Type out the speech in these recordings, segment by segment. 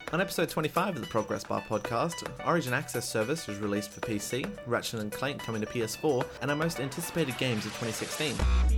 On episode 25 of the Progress Bar podcast, Origin Access Service was released for PC, Ratchet & Clank coming to PS4, and our most anticipated games of 2016.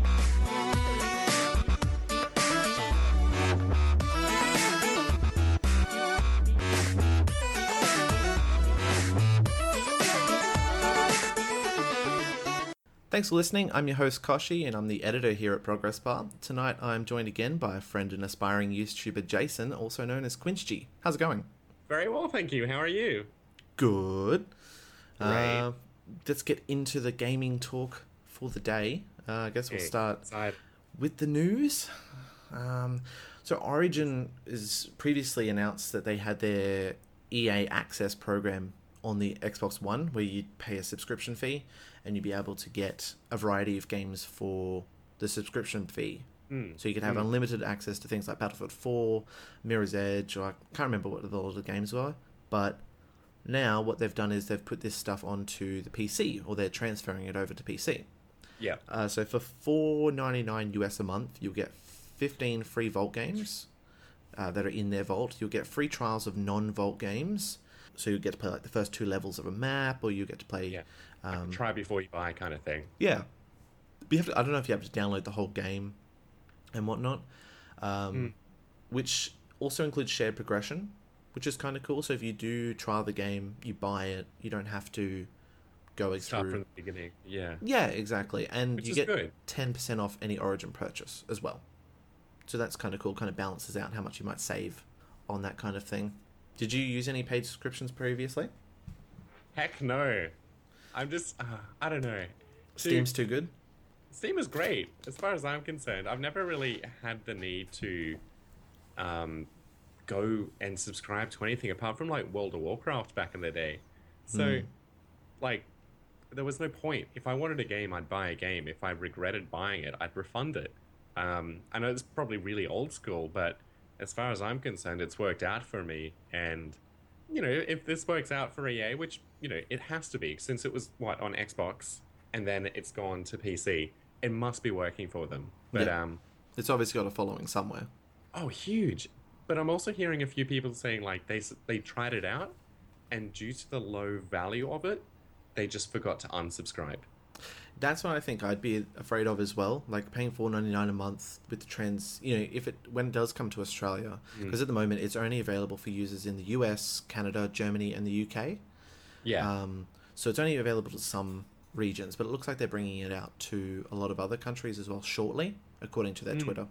Thanks for listening. I'm your host Koshi, and I'm the editor here at Progress Bar. Tonight I'm joined again by a friend and aspiring YouTuber Jason, also known as Quinchgy. How's it going? Very well, thank you. How are you? Good. Great. Let's get into the gaming talk for the day. I guess we'll start Inside. with the news. So Origin is previously announced that they had their EA Access program on the Xbox One, where you'd pay a subscription fee and you'd be able to get a variety of games for the subscription fee. So you could have unlimited access to things like Battlefield 4, Mirror's Edge, or I can't remember what a lot of the games were. But now what they've done is they've put this stuff onto the PC, or they're transferring it over to PC. Yeah. So for $4.99 US a month, you'll get 15 free Vault games that are in their Vault. You'll get free trials of non-Vault games. So you get to play like the first 2 levels of a map, or you get to play... Try before you buy kind of thing. Yeah. But I don't know if you have to download the whole game and whatnot. Which also includes shared progression, which is kind of cool. So if you do trial the game, you buy it, you don't have to go Start through... from the beginning. Yeah. Yeah, exactly. And Which you is get good. 10% off any Origin purchase as well. So that's kind of cool. Kind of balances out how much you might save on that kind of thing. Did you use any paid subscriptions previously? Heck no. I'm just, I don't know. Steam's too good? Steam is great, as far as I'm concerned. I've never really had the need to go and subscribe to anything apart from like World of Warcraft back in the day. So, like, there was no point. If I wanted a game, I'd buy a game. If I regretted buying it, I'd refund it. I know it's probably really old school, but as far as I'm concerned, it's worked out for me. And, you know, if this works out for EA, which, you know, it has to be, since it was, on Xbox, and then it's gone to PC, it must be working for them. But, Yeah. It's obviously got a following somewhere. oh, huge. But I'm also hearing a few people saying, like, they tried it out, and due to the low value of it, they just forgot to unsubscribe. That's what I think I'd be afraid of as well. Like paying $4.99 a month with the trends, you know, when it does come to Australia, because at the moment it's only available for users in the US, Canada, Germany, and the UK. Yeah. So it's only available to some regions, but it looks like they're bringing it out to a lot of other countries as well shortly, according to their Twitter.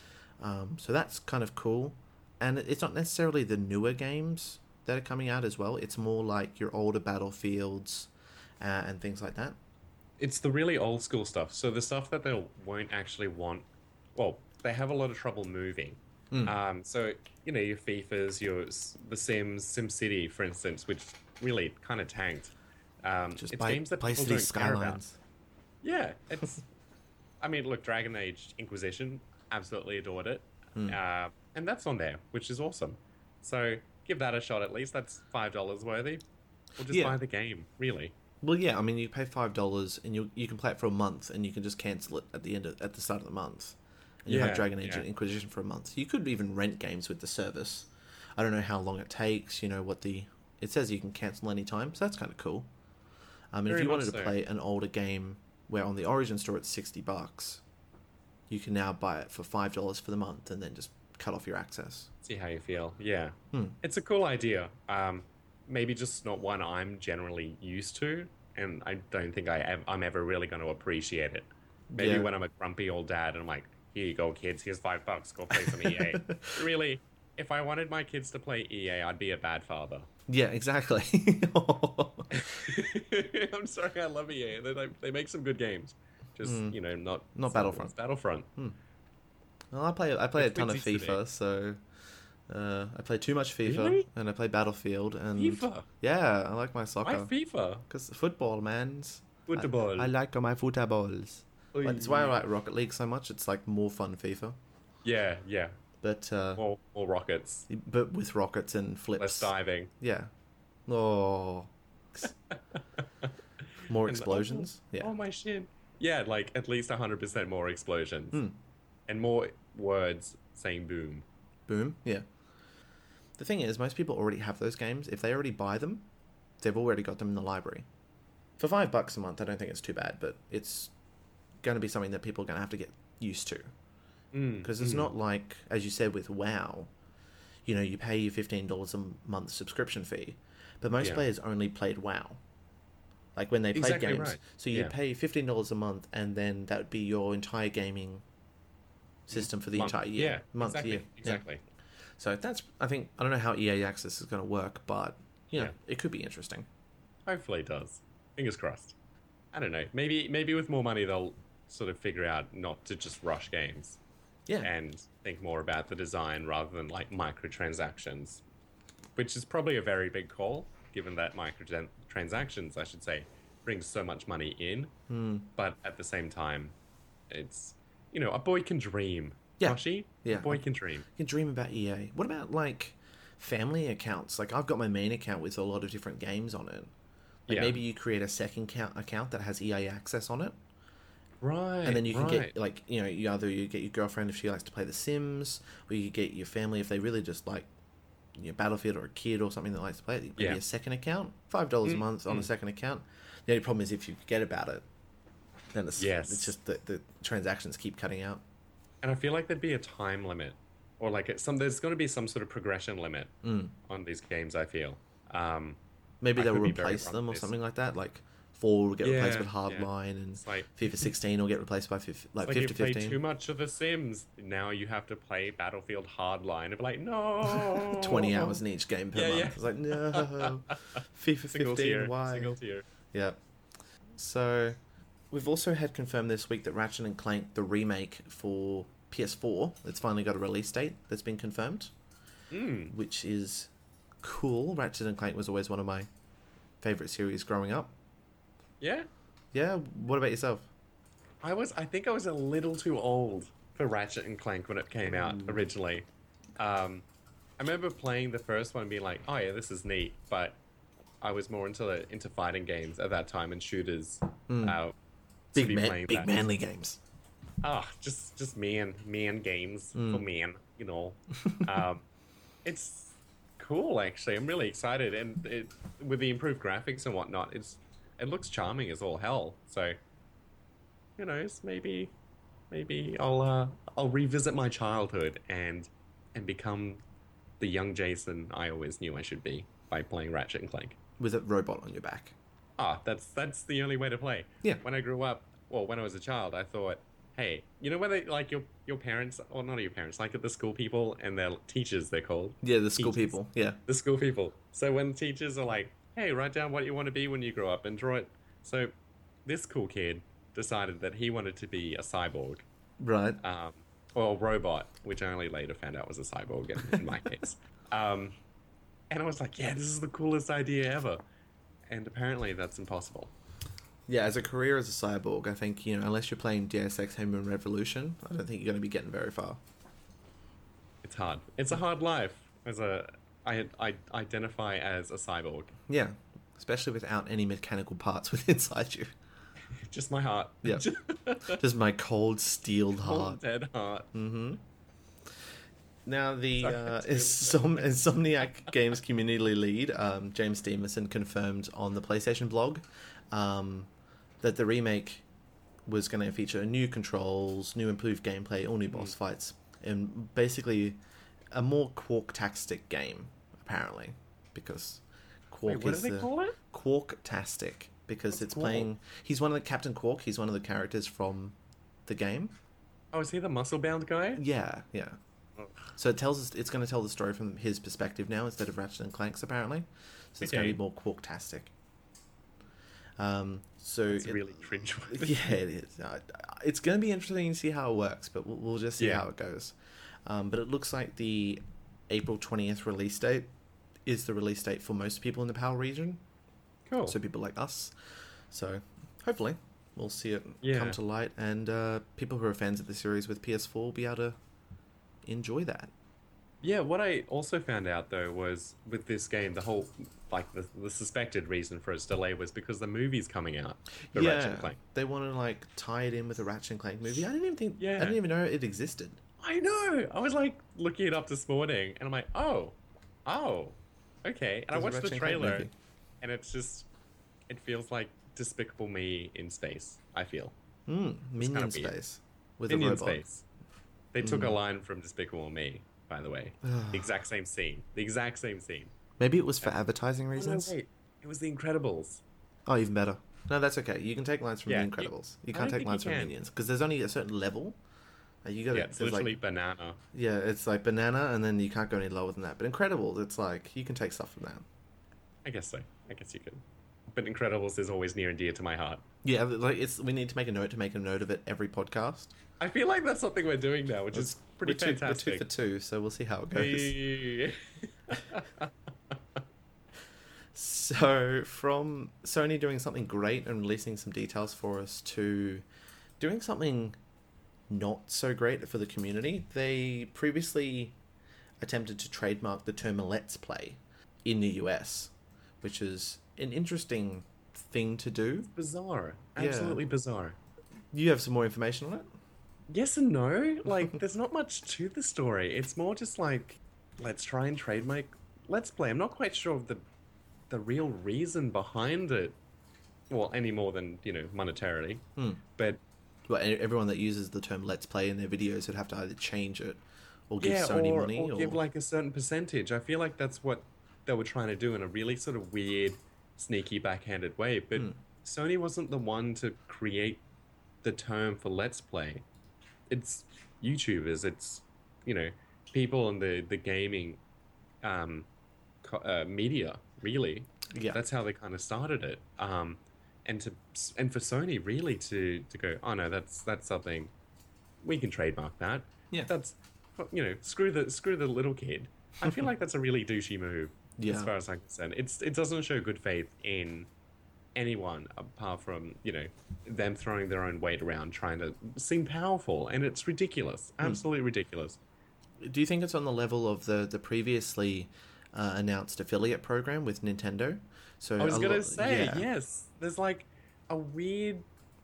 So that's kind of cool. And it's not necessarily the newer games that are coming out as well. It's more like your older Battlefields and things like that. It's the really old school stuff. So the stuff that they won't actually want, well, they have a lot of trouble moving. So, you know, your FIFAs, The Sims, SimCity, for instance, which really kind of tanked. Just it's play games that people Cities don't care about. Skylines. Yeah, it's... I mean, look, Dragon Age Inquisition, absolutely adored it. And that's on there, which is awesome. So give that a shot at least. That's $5 worthy. Or just buy the game, really. Well, yeah, I mean, you pay $5 and you can play it for a month, and you can just cancel it at the start of the month, and you have Dragon Age Inquisition for a month. You could even rent games with the service. I don't know how long it takes. You know it says you can cancel anytime, so that's kind of cool. If you wanted to play an older game where on the Origin store it's $60, you can now buy it for $5 for the month, and then just cut off your access. See how you feel. Yeah, it's a cool idea. Maybe just not one I'm generally used to, and I don't think I'm ever really going to appreciate it. Maybe when I'm a grumpy old dad and I'm like, here you go, kids, here's $5, go play some EA. Really, if I wanted my kids to play EA, I'd be a bad father. Yeah, exactly. I'm sorry, I love EA. They make some good games. Just, you know, not Battlefront. Battlefront. Well, I play a ton of FIFA, so... I play too much FIFA, Really? and I play Battlefield, and FIFA? yeah, I like my soccer. Why FIFA? Because football, man. Football. I like my footballs. Oy. That's why I like Rocket League so much. It's like more fun FIFA, Yeah. but More rockets. but with rockets and flips. Less diving. Yeah. Oh. More And explosions. Yeah. Oh my shit. Yeah, like at least 100% more explosions. And more words saying boom. Boom. Yeah. The thing is, most people already have those games. If they already buy them, they've already got them in the library. For $5 a month, I don't think it's too bad, but it's going to be something that people are going to have to get used to. Because it's not like, as you said with WoW, you know, you pay your $15 a month subscription fee, but most players only played WoW. Like when they played games. Right. So you pay $15 a month, and then that would be your entire gaming system for the entire year. Exactly. So that's, I don't know how EA Access is going to work, but, you know, it could be interesting. Hopefully it does. Fingers crossed. I don't know. Maybe with more money they'll sort of figure out not to just rush games. Yeah. And think more about the design rather than like microtransactions, which is probably a very big call, given that microtransactions, I should say, brings so much money in. But at the same time, it's, you know, a boy can dream. Yeah. Joshi? Yeah. A boy can dream. You can dream about EA. What about, like, family accounts? Like, I've got my main account with a lot of different games on it. Like, maybe you create a second account that has EA Access on it. Right. And then you can get, like, you know, you get your girlfriend if she likes to play The Sims, or you get your family if they really just like, you know, Battlefield, or a kid or something that likes to play it. Maybe a second account, $5 a month on a second account. The only problem is if you forget about it, then it's just the transactions keep cutting out. And I feel like there'd be a time limit, or like there's going to be some sort of progression limit on these games, I feel. Maybe they'll replace them or something like that. Like 4 will get replaced with Hardline, and like, FIFA 16 will get replaced by FIFA 15. You play too much of The Sims. Now you have to play Battlefield Hardline. It'd be like, no. 20 hours in each game per month. Yeah. It's like, no. FIFA 15, why? Single tier. Yeah. So, we've also had confirmed this week that Ratchet and Clank, the remake for PS4, it's finally got a release date that's been confirmed, which is cool. Ratchet and Clank was always one of my favorite series growing up. Yeah? Yeah, what about yourself? I think I was a little too old for Ratchet and Clank when it came out originally. I remember playing the first one and being like, oh yeah, this is neat, but I was more into fighting games at that time and shooters. Big manly games. Just man games for men, you know. It's cool, actually. I'm really excited, and with the improved graphics and whatnot, it looks charming as all hell. So, who knows? Maybe I'll revisit my childhood and become the young Jason I always knew I should be by playing Ratchet and Clank with a robot on your back. That's the only way to play. Yeah. When I grew up, well, when I was a child, I thought, hey, you know when they, like, your parents, or not your parents, like at the school people and their teachers, they're called. Yeah, the school people. Yeah. The school people. So when teachers are like, hey, write down what you want to be when you grow up and draw it. So this cool kid decided that he wanted to be a cyborg. Right. Or a robot, which I only later found out was a cyborg in my case. And I was like, yeah, this is the coolest idea ever. And apparently that's impossible. Yeah, as a career as a cyborg, I think, you know, unless you're playing Deus Ex Human Revolution, I don't think you're going to be getting very far. It's hard. It's a hard life. I identify as a cyborg. Yeah, especially without any mechanical parts within inside you. Just my heart. Yeah. Just my cold, steeled heart. Cold, dead heart. Mm-hmm. Now, the Insomniac Games community lead, James Stevenson, confirmed on the PlayStation blog that the remake was going to feature new controls, new improved gameplay, all new boss fights, and basically a more Quark-tastic game, apparently, because Quark what do they call it? Quark-tastic, because What's it's Quark? playing. He's one of the Captain Quark. He's one of the characters from the game. Oh, is he the muscle-bound guy? Yeah. So it's going to tell the story from his perspective now instead of Ratchet and Clank's, apparently. So it's going to be more Quark-tastic. So it's really cringe. Yeah, it is. It's going to be interesting to see how it works, but we'll just see how it goes. But it looks like the April 20th release date is the release date for most people in the PAL region. Cool. So people like us. So hopefully we'll see it come to light, and people who are fans of the series with PS4 will be able to enjoy that. Yeah, what I also found out, though, was with this game, the whole, like, the suspected reason for its delay was because the movie's coming out, the Ratchet and Clank. They want to, like, tie it in with a Ratchet and Clank movie. I didn't even know it existed. I know! I was, like, looking it up this morning, and I'm like, oh, Oh, okay. And I There's a watched the Ratchet and Clank trailer, movie. and it feels like Despicable Me in space. I feel it's kind Minion of weird. space with a Minion robot. space. They took a line from Despicable Me, by the way. The exact same scene. The exact same scene. Maybe it was for advertising Oh no, reasons. wait. It was The Incredibles. Oh, even better. No, that's okay. You can take lines from Yeah, The Incredibles. You I can't don't take think lines you from can. Minions because there's only a certain level. You got Yeah, it's literally banana. yeah, it's like banana, and then you can't go any lower than that. But Incredibles, it's like you can take stuff from that. I guess so. I guess you could. But Incredibles is always near and dear to my heart. Yeah, like we need to make a note of it every podcast. I feel like that's something we're doing now, which is pretty we're fantastic. two for two, so we'll see how it goes. Hey. So, from Sony doing something great and releasing some details for us to doing something not so great for the community, they previously attempted to trademark the term "Let's Play" in the US, which is an interesting thing to do. Bizarre. Yeah. Absolutely bizarre. You have some more information on it? Yes and no. Like, there's not much to the story. It's more just like, let's try and trademark Let's Play. I'm not quite sure of the real reason behind it. Well, any more than, monetarily. But Well, everyone that uses the term "Let's Play" in their videos would have to either change it or give yeah, Sony or, money, or give like a certain percentage. I feel like that's what they were trying to do in a really sort of weird, sneaky, backhanded way. But Sony wasn't the one to create the term for Let's Play. It's YouTubers. It's people in the gaming media. Really, Yeah. that's how they kind of started it. And for Sony really to go, oh no, that's something we can trademark that. Yeah. That's screw the little kid. I feel like that's a really douchey move. Yeah. As far as I'm concerned, it doesn't show good faith in anyone apart from them throwing their own weight around trying to seem powerful, and it's ridiculous, absolutely ridiculous. Do you think it's on the level of the previously announced affiliate program with Nintendo? So I was gonna lot- say yeah. yes. There's like a weird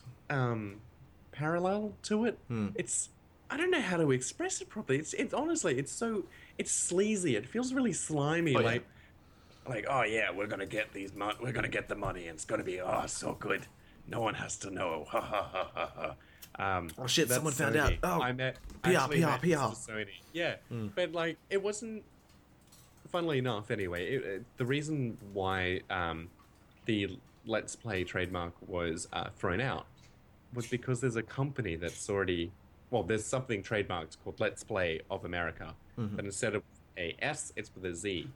parallel to it. It's I don't know how to express it properly. It's honestly it's sleazy. It feels really slimy. Oh, yeah. Like oh yeah, we're gonna get we're gonna get the money, and it's gonna be so good. No one has to know. Ha ha ha ha ha. Oh shit! That's Someone found Sony. out. Oh, I met PR, actually met PR. Mr. Sony. Yeah, but like it wasn't. Funnily enough, anyway, the reason why the Let's Play trademark was thrown out was because there's a company that's already there's something trademarked called Let's Play of America, but instead of a S, it's with a Z.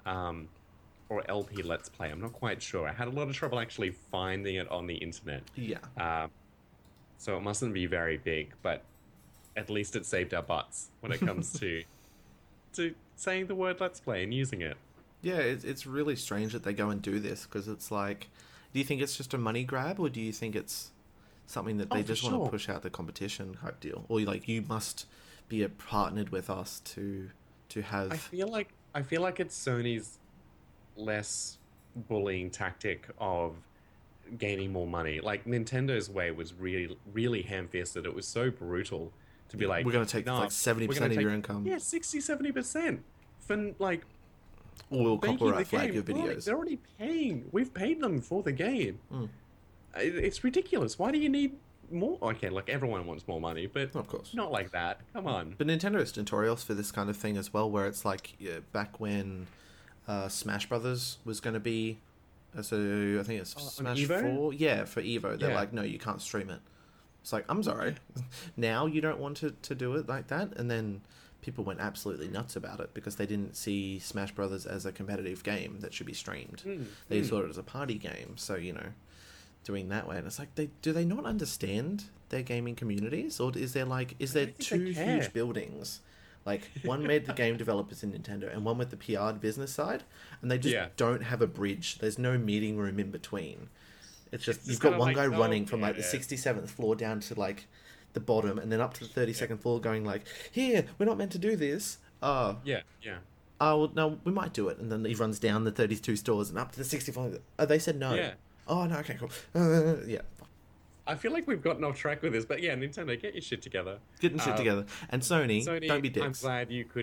Or LP Let's Play. I'm not quite sure. I had a lot of trouble actually finding it on the internet. Yeah. So it mustn't be very big, but at least it saved our butts when it comes to saying the word Let's Play and using it. Yeah, it's really strange that they go and do this because it's like, do you think it's just a money grab or do you think it's something that they for just want sure. to push out the competition type deal? Or like you must be partnered with us to have. I feel like it's Sony's less bullying tactic of gaining more money. Like Nintendo's way was really, really ham-fisted. It was so brutal to be like, we're going to take "No, like 70% we're gonna of your take- income. Yeah, 60-70% for like Or we'll making copyright the flag game. your Right, videos. they're already paying. We've paid them for the game. It's ridiculous. Why do you need more? Okay, like everyone wants more money, but Of course. not like that. Come on. But Nintendo is notorious for this kind of thing as well, where it's like back when Smash Brothers was going to be, so I think it's on Smash Evo? 4. Yeah, for Evo. They're Yeah. like, no, you can't stream it. It's like, I'm sorry. Now you don't want to do it like that? And then people went absolutely nuts about it because they didn't see Smash Brothers as a competitive game that should be streamed. They saw it as a party game. So, doing that way. And it's like, do they not understand their gaming communities? Or is there don't think two they care. huge buildings? Like, one made the game developers in Nintendo and one with the PR business side. And they just Yeah. don't have a bridge. There's no meeting room in between. It's just, It's you've just got kinda one like, guy oh, running from like the yeah. 67th floor down to like the bottom and then up to the 32nd floor going like, here, we're not meant to do this. Oh, Yeah. well, no, we might do it. And then he runs down the 32 stores and up to the 64th. Oh, they said no. Yeah. Oh, no, okay, cool. Yeah. I feel like we've gotten off track with this, but yeah, Nintendo, get your shit together. Getting shit together. And Sony, Sony, don't be I'm dicks. glad you couldn't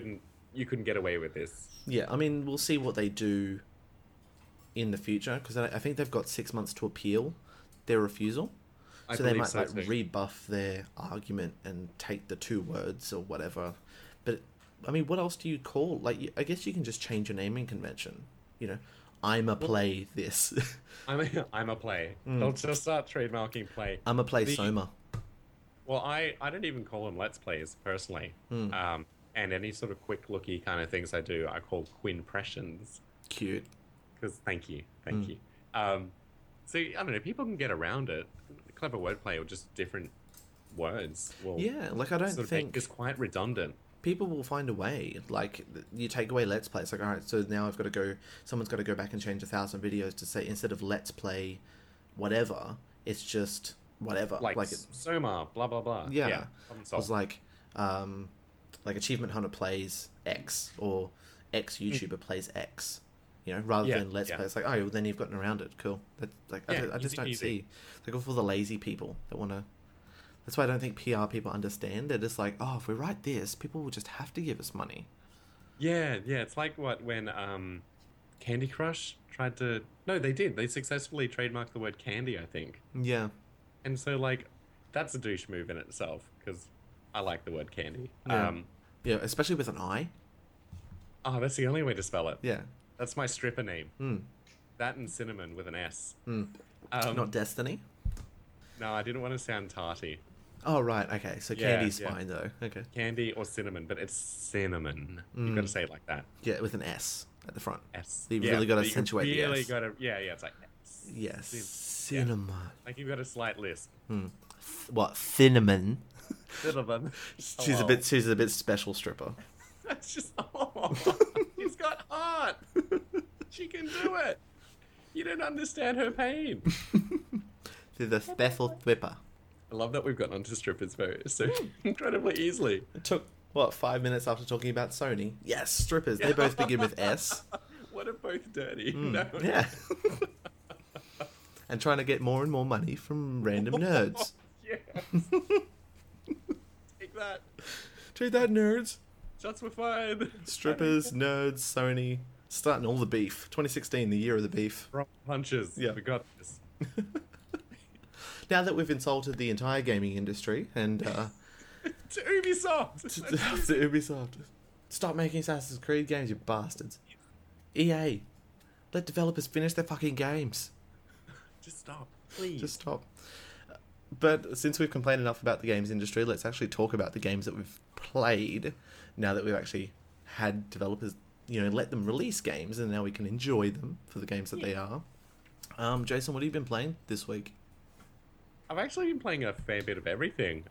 you couldn't get away with this. Yeah, I mean, we'll see what they do in the future, because I think they've got 6 months to appeal their refusal. I So they believe might so like too. rebuff their argument and take the 2 words or whatever. But I mean, what else do you call? Like, I guess you can just change your naming convention. You know, I'm a play this. I'm a play. They'll just start trademarking play. I'm a play The- Soma. Well, I don't even call them let's plays personally. And any sort of quick looky kind of things I do, I call quimpressions. Cute. Because thank you. So I don't know. People can get around it. Clever wordplay or just different words. Will Yeah, like I don't sort of think make this quite redundant. people will find a way. Like, you take away let's play, it's like, all right, so now I've got to go. Someone's got to go back and change 1,000 videos to say, instead of let's play whatever, it's just whatever. Like Soma, blah blah blah. Yeah. Problem It solved. was like Achievement Hunter plays X, or X YouTuber plays X. You know, rather Yeah, than let's yeah. play. It's like, oh, well, then you've gotten around it. Cool. That's like, Yeah, I just easy don't peasy. see. Like, all for the lazy people that want to. That's why I don't think PR people understand. They're just like, oh, if we write this, people will just have to give us money. Yeah. It's like when Candy Crush tried to. No, they did. They successfully trademarked the word candy, I think. Yeah. And so like, that's a douche move in itself because I like the word candy. Yeah. Yeah, especially with an I. Oh, that's the only way to spell it. Yeah. That's my stripper name. Mm. That and cinnamon with an S. Mm. Um, Not Destiny. No, I didn't want to sound tarty. Oh, right. Okay. So Yeah, candy's yeah. fine, though. Okay. Candy or cinnamon, but it's cinnamon. You've got to say it like that. Yeah, with an S at the front. S. You really gotta you accentuate the really S. gotta, yeah, it's like S. Yes. Cin- Cinema. Like you've got a slight lisp. What? Cinnamon. Cinnamon. She's a bit special stripper. That's just, oh, he's got heart. She can do it. You don't understand her pain. To the special stripper. I love that we've gotten onto strippers so incredibly easily. It took, what, 5 minutes after talking about Sony? Yes, strippers. They both begin with S. What are both dirty? No. Yeah. And trying to get more and more money from random nerds. Yes. Take that. Take that, nerds. Shots were fired. Strippers, nerds, Sony. Starting all the beef. 2016, the year of the beef. Rock punches. Yeah. We got this. Now that we've insulted the entire gaming industry and To Ubisoft. to Ubisoft, stop making Assassin's Creed games, you bastards. EA, let developers finish their fucking games. Just stop, please. Just stop. But since we've complained enough about the games industry, let's actually talk about the games that we've played. Now that we've actually had developers, let them release games, and now we can enjoy them for the games that they are. Jason, what have you been playing this week? I've actually been playing a fair bit of everything.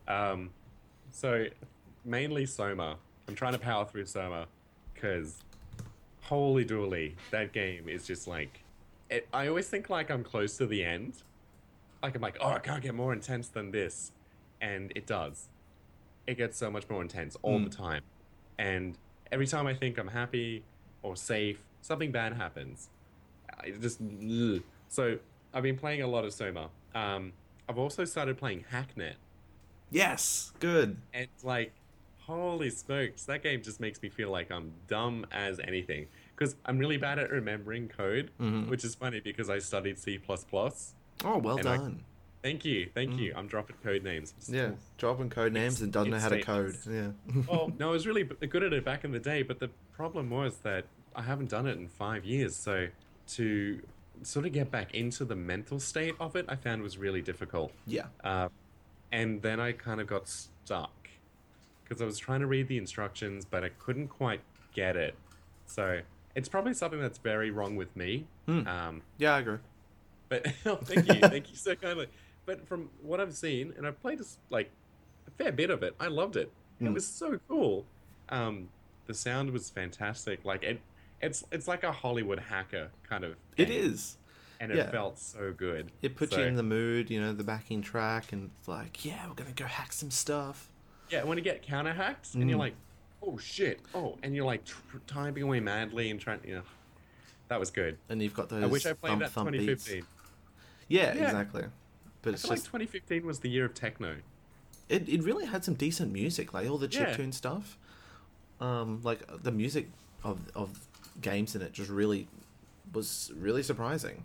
So mainly Soma. I'm trying to power through Soma because holy dooly, that game is just like. I always think like I'm close to the end. Like I'm like, oh, I can't get more intense than this, and it does. It gets so much more intense all the time, and every time I think I'm happy or safe, something bad happens. It just ugh. So I've been playing a lot of Soma. I've also started playing Hacknet. Yes, good. And like, holy smokes, that game just makes me feel like I'm dumb as anything. Because I'm really bad at remembering code, which is funny because I studied C++. Oh, well And done. Thank you. I'm dropping code names. Yeah, dropping code names and doesn't know how to code. statements. Yeah. Well, no, I was really good at it back in the day, but the problem was that I haven't done it in 5 years. So to sort of get back into the mental state of it, I found was really difficult. Yeah. And then I kind of got stuck because I was trying to read the instructions, but I couldn't quite get it. So it's probably something that's very wrong with me. Yeah, I agree. But thank you so kindly. But from what I've seen, and I've played like a fair bit of it, I loved it. It was so cool. The sound was fantastic. Like it's like a Hollywood hacker kind of. It game, is. and it yeah. felt so good. It puts So- you in the mood, the backing track, and it's like, yeah, we're gonna go hack some stuff. Yeah, when you get counter hacked, and you're like, oh shit, and you're like typing away madly and trying, that was good. And you've got those I wish I played that thump 2015. beats. Yeah, Yeah. exactly. But I it's feel like just 2015 was the year of techno. it really had some decent music, like all the Yeah. chiptune stuff. Like the music of games in it just really was really surprising.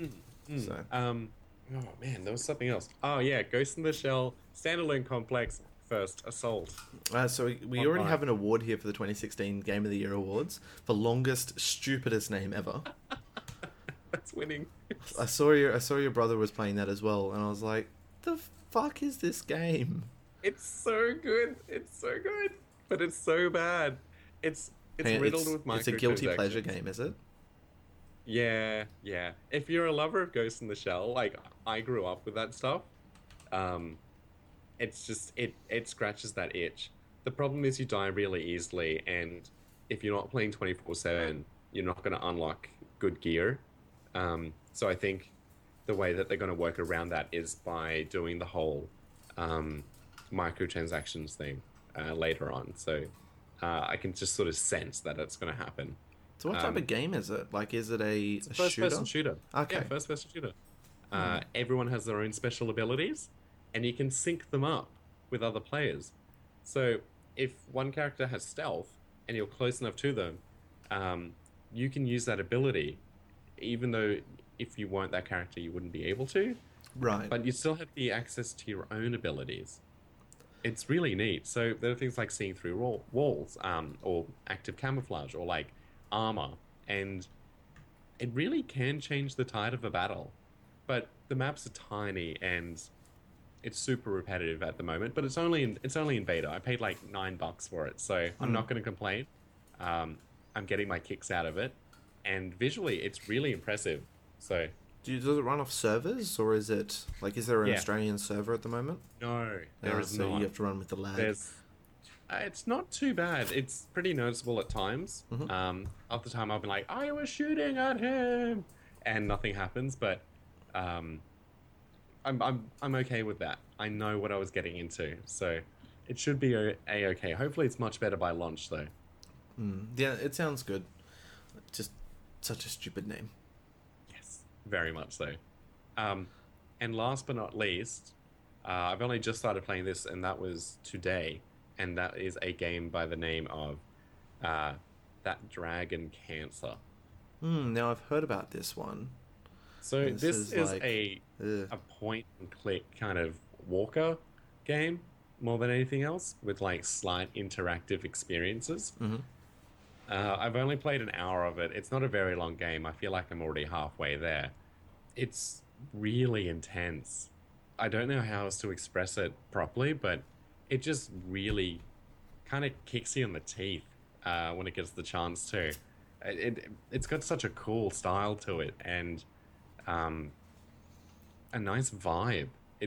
So Oh man, there was something else. Oh yeah, Ghost in the Shell standalone complex first assault. we already have an award here for the 2016 Game of the Year awards for longest stupidest name ever. That's winning. I saw your brother was playing that as well, and I was like, the fuck is this game? It's so good. It's so good, but it's so bad. It's Hey, riddled with microtransactions. it's a guilty pleasure game, is it? Yeah, yeah. If you're a lover of Ghost in the Shell, like I grew up with that stuff, um, it's just it scratches that itch. The problem is you die really easily, and if you're not playing 24/7, you're not going to unlock good gear. So I think the way that they're going to work around that is by doing the whole um, microtransactions thing later on. So I can just sort of sense that it's going to happen. So what type of game is it? Like, is it a First shooter? person shooter. Okay. Yeah, first person shooter. Everyone has their own special abilities, and you can sync them up with other players. So if one character has stealth and you're close enough to them, you can use that ability, even though if you weren't that character, you wouldn't be able to. Right. But you still have the access to your own abilities. It's really neat. So there are things like seeing through walls, or active camouflage, or like armor, and it really can change the tide of a battle. But the maps are tiny and it's super repetitive at the moment. But it's only in beta. I paid like $9 for it, so I'm not going to complain. I'm getting my kicks out of it, and visually, it's really impressive. So Does it run off servers, or is it like, is there an Yeah. Australian server at the moment? no, there is So not. you have to run with the lag. There's it's not too bad. It's pretty noticeable at times. Half the time I'll be like, I was shooting at him, and nothing happens. But I'm okay with that. I know what I was getting into, so it should be a okay. Hopefully, it's much better by launch though. Yeah, it sounds good. Just such a stupid name. Yes, very much so. And last but not least, I've only just started playing this, and that was today. And that is a game by the name of That Dragon Cancer. Now I've heard about this one. So This this is is like- a Ugh. point and click kind of walker game more than anything else, with like slight interactive experiences. I've only played an hour of it. It's not a very long game. I feel like I'm already halfway there. It's really intense. I don't know how else to express it properly, but it just really kind of kicks you in the teeth when it gets the chance to. It's got such a cool style to it, and a nice vibe.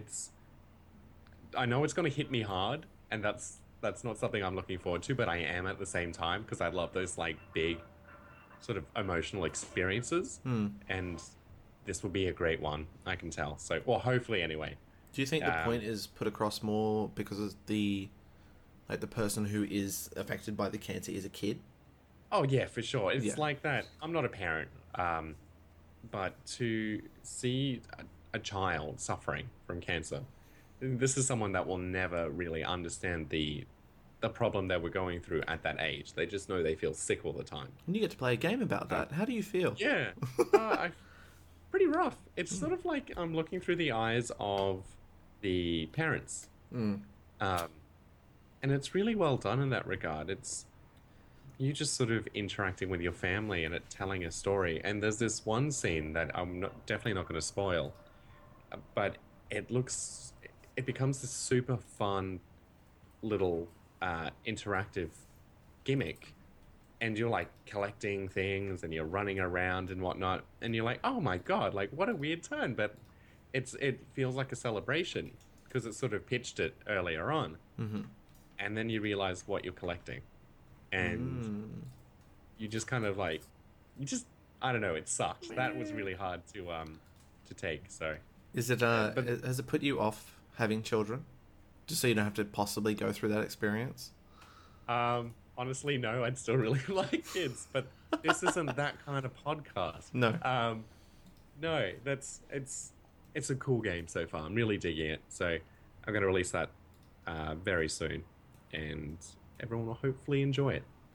I know it's going to hit me hard, and that's not something I'm looking forward to, but I am at the same time, because I love those like big sort of emotional experiences, and this will be a great one, I can tell. So, well, hopefully anyway. Do you think the point is put across more because of the person who is affected by the cancer is a kid? Oh yeah, for sure. It's Yeah. like that. I'm not a parent, but to see a child suffering from cancer, this is someone that will never really understand the problem that we're going through at that age. They just know they feel sick all the time. And you get to play a game about that. How do you feel? Yeah, pretty rough. It's sort of like I'm looking through the eyes of the parents, and it's really well done in that regard. It's you just sort of interacting with your family and it telling a story. And there's this one scene that definitely not going to spoil, but it becomes this super fun little interactive gimmick, and you're like collecting things and you're running around and whatnot, and you're like, oh my god, like what a weird turn, but it feels like a celebration because it sort of pitched it earlier on, and then you realize what you're collecting, and you just kind of like I don't know, it sucked. That was really hard to take. So Is it has it put you off having children, just so you don't have to possibly go through that experience? honestly, no, I'd still really like kids, but this isn't that kind of podcast. No. No, it's a cool game so far. I'm really digging it. So I'm going to release that very soon, and everyone will hopefully enjoy it.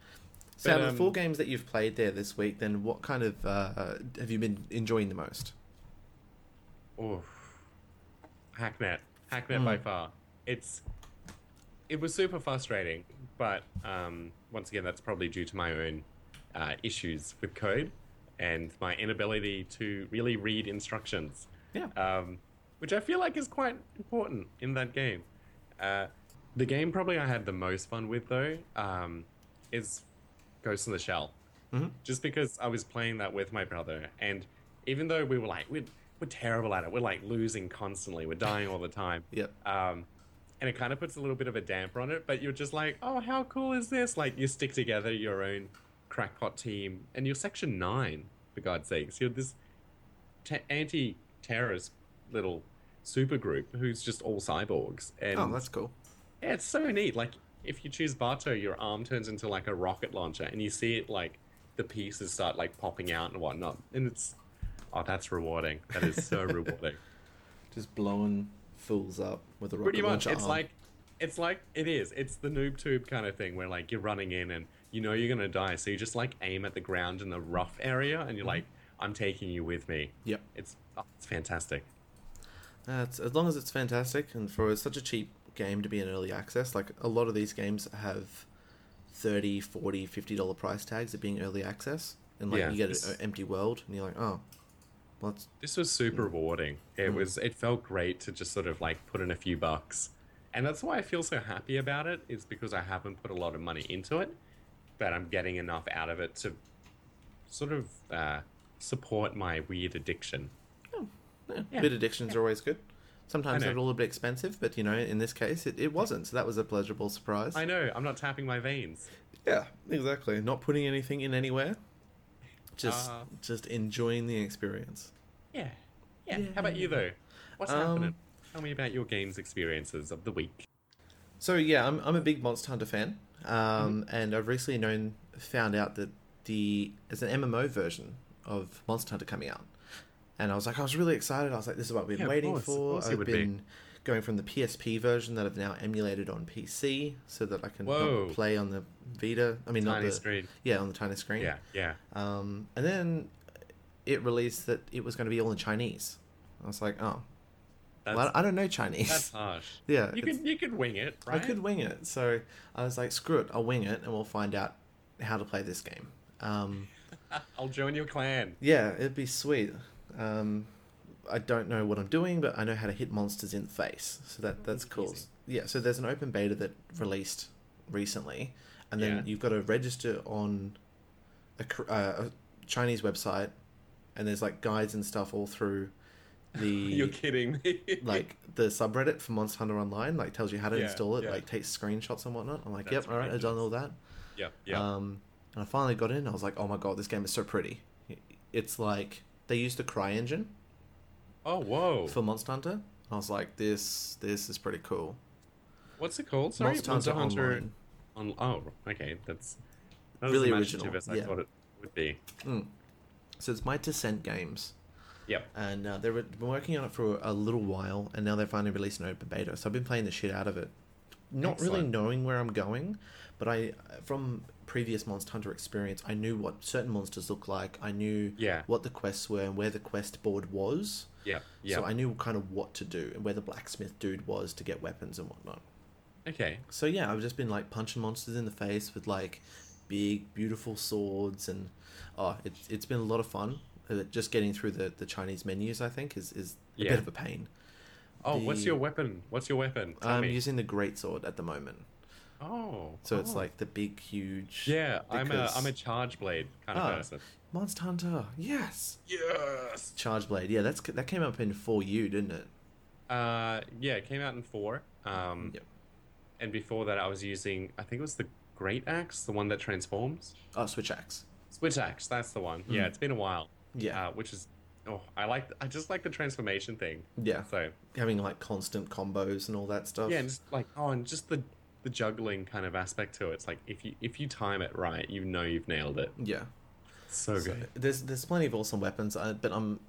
So out of the 4 games that you've played there this week, then what kind of have you been enjoying the most? Oh, Hacknet by far. It was super frustrating, but once again, that's probably due to my own issues with code and my inability to really read instructions. Yeah. Which I feel like is quite important in that game. The game probably I had the most fun with though is Ghost in the Shell. Mm-hmm. Just because I was playing that with my brother, and even though we were like we're terrible at it, we're like losing constantly, we're dying all the time. Yep. And it kind of puts a little bit of a damper on it, but you're just like, oh, how cool is this? Like you stick together your own crackpot team, and you're Section 9, for God's sakes. You're this anti-terrorist little super group who's just all cyborgs. And oh, that's cool. yeah, it's so neat. Like, if you choose Bato, your arm turns into like a rocket launcher, and you see it like the pieces start like popping out and whatnot. And it's, oh, that's rewarding. That is so rewarding. Just blowing fools up with a rocket Pretty much, launcher it's arm. like it is. It's the noob tube kind of thing where like you're running in and you know you're gonna die, so you just like aim at the ground in the rough area, and you're like, I'm taking you with me. Yep. It's fantastic. As long as it's fantastic, and for such a cheap game to be in early access, like a lot of these games have $30, $40, $50 price tags of being early access, and like Yeah, you get an empty world, and you're like, oh, well, This was super rewarding. It felt great to just sort of like put in a few bucks. And that's why I feel so happy about it, is because I haven't put a lot of money into it, but I'm getting enough out of it to sort of support my weird addiction. yeah. Bit addictions are always good. Sometimes I know. they're a little bit expensive, but you know, in this case, it wasn't. So that was a pleasurable surprise. I know, I'm not tapping my veins. Yeah, exactly. Not putting anything in anywhere. Just enjoying the experience. Yeah. How about you though? What's happening? Tell me about your games experiences of the week. So yeah, I'm a big Monster Hunter fan, and I've recently found out that there's an MMO version of Monster Hunter coming out, and I was really excited. I was like, this is what I've been waiting for. I've been going from the PSP version that I've now emulated on PC so that I can play on the Vita. I mean, Tiny not the screen. Yeah, on the tiny screen. Yeah. And then it released that it was going to be all in Chinese. I was like, oh. Well, I don't know Chinese. That's harsh. Yeah. You could wing it, right? I could wing it. So I was like, screw it, I'll wing it and we'll find out how to play this game. I'll join your clan. Yeah, it'd be sweet. I don't know what I'm doing, but I know how to hit monsters in the face. So that's cool. Easy. Yeah, so there's an open beta that released recently. And then you've got to register on a Chinese website. And there's like guides and stuff all through the You're kidding me. like the subreddit for Monster Hunter Online, like tells you how to install it, yeah. like takes screenshots and whatnot. I'm like, That's yep, all right, I've done all that. Yep. And I finally got in. I was like, oh my god, this game is so pretty. It's like they used the CryEngine Oh, whoa. for Monster Hunter. I was like, this is pretty cool. What's it called? Sorry, Monster Hunter Online. Oh, okay. That's not Really as imaginative original, as I yeah. thought it would be. So it's My Descent Games. Yep. And they've been working on it for a little while, and now they're finally released an open beta. So I've been playing the shit out of it. Not really Excellent. knowing where I'm going, but from previous Monster Hunter experience, I knew what certain monsters look like. I knew what the quests were and where the quest board was. Yeah. So I knew kind of what to do and where the blacksmith dude was to get weapons and whatnot. Okay. So yeah, I've just been like punching monsters in the face with like big, beautiful swords, and it's been a lot of fun. Just getting through the Chinese menus, I think, is a bit of a pain. Oh, what's your weapon? Tell I'm me. using the greatsword at the moment. Oh. So it's like the big, huge. Yeah, I'm a charge blade kind of person. Monster Hunter, yes. Yes. Charge blade, yeah. That came up in 4U, didn't it? Yeah, it came out in 4. Yep. And before that, I was using, I think it was the Great Axe, the one that transforms. Oh, Switch Axe. Switch Axe, that's the one. Yeah, it's been a while. Yeah. Which is, I just like the transformation thing. Yeah. So Having like constant combos and all that stuff. yeah, and just like and just the juggling kind of aspect to it. It's like if you time it right, you know you've nailed it. Yeah. So good. There's plenty of awesome weapons, but I'm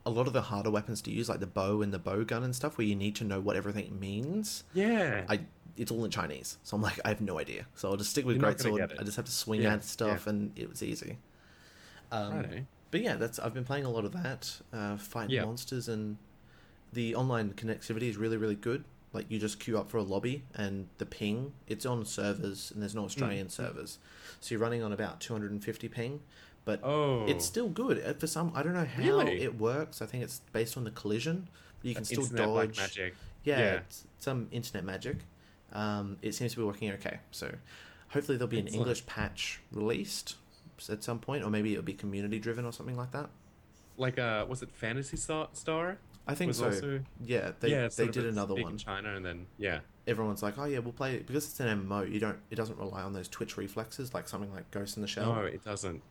a lot of the harder weapons to use, like the bow and the bow gun and stuff, where you need to know what everything means. Yeah. It's all in Chinese, so I'm like, I have no idea. So I'll just stick with You're not gonna greatsword. get it. I just have to swing Yeah, at stuff, and it was easy. Righto. But yeah, I've been playing a lot of that, fighting Yeah. monsters, and the online connectivity is really, really good. Like, you just queue up for a lobby, and the ping, it's on servers, and there's no Australian servers. So you're running on about 250 ping, but Oh. it's still good. For some, I don't know how Really? it works. I think it's based on the collision, but you can still Internet black dodge. magic. Yeah, Yeah. It's some internet magic. It seems to be working okay. So hopefully there'll be an Excellent. English patch released at some point, or maybe it'll be community driven or something like that. Like, was it Fantasy Star? I think Was so. also- Yeah, they sort of did it's another big one. in China, and then yeah. Everyone's like, oh yeah, we'll play it because it's an MMO. It doesn't rely on those Twitch reflexes like something like Ghost in the Shell. No, it doesn't.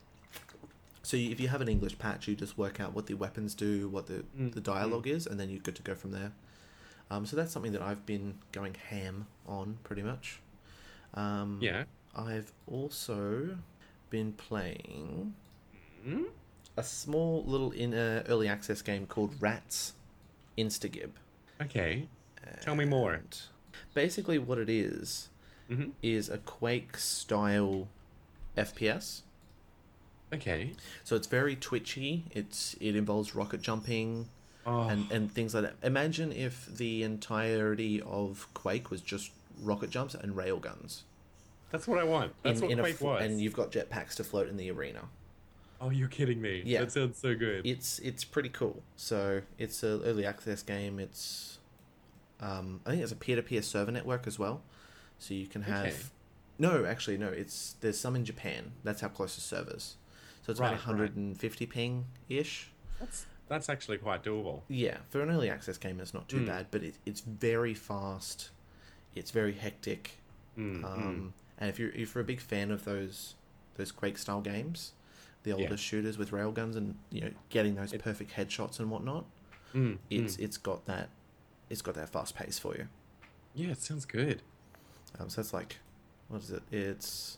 So if you have an English patch, you just work out what the weapons do, what the dialogue is, and then you're good to go from there. So that's something that I've been going ham on pretty much. Yeah. I've also been playing Hmm? a small little early access game called Rats Instagib. Okay. Tell me more. And basically, what it is Mm-hmm. a Quake style FPS. Okay. So it's very twitchy. It involves rocket jumping Oh. and things like that. Imagine if the entirety of Quake was just rocket jumps and railguns. That's what I want. That's what Quake was. And you've got jetpacks to float in the arena. Oh, you're kidding me. Yeah. That sounds so good. It's pretty cool. So it's an early access game. It's I think it's a peer-to-peer server network as well. So you can have Okay. No, actually no, there's some in Japan. That's how close to servers. So it's about Right, 150 ping ish. That's actually quite doable. Yeah, for an early access game it's not too Mm. bad, but it's very fast. It's very hectic. Mm. And if you're a big fan of those Quake style games, the older Yeah. shooters with railguns and getting those perfect headshots and whatnot, Mm. it's got that fast pace for you. Yeah, it sounds good. So it's like, what is it? It's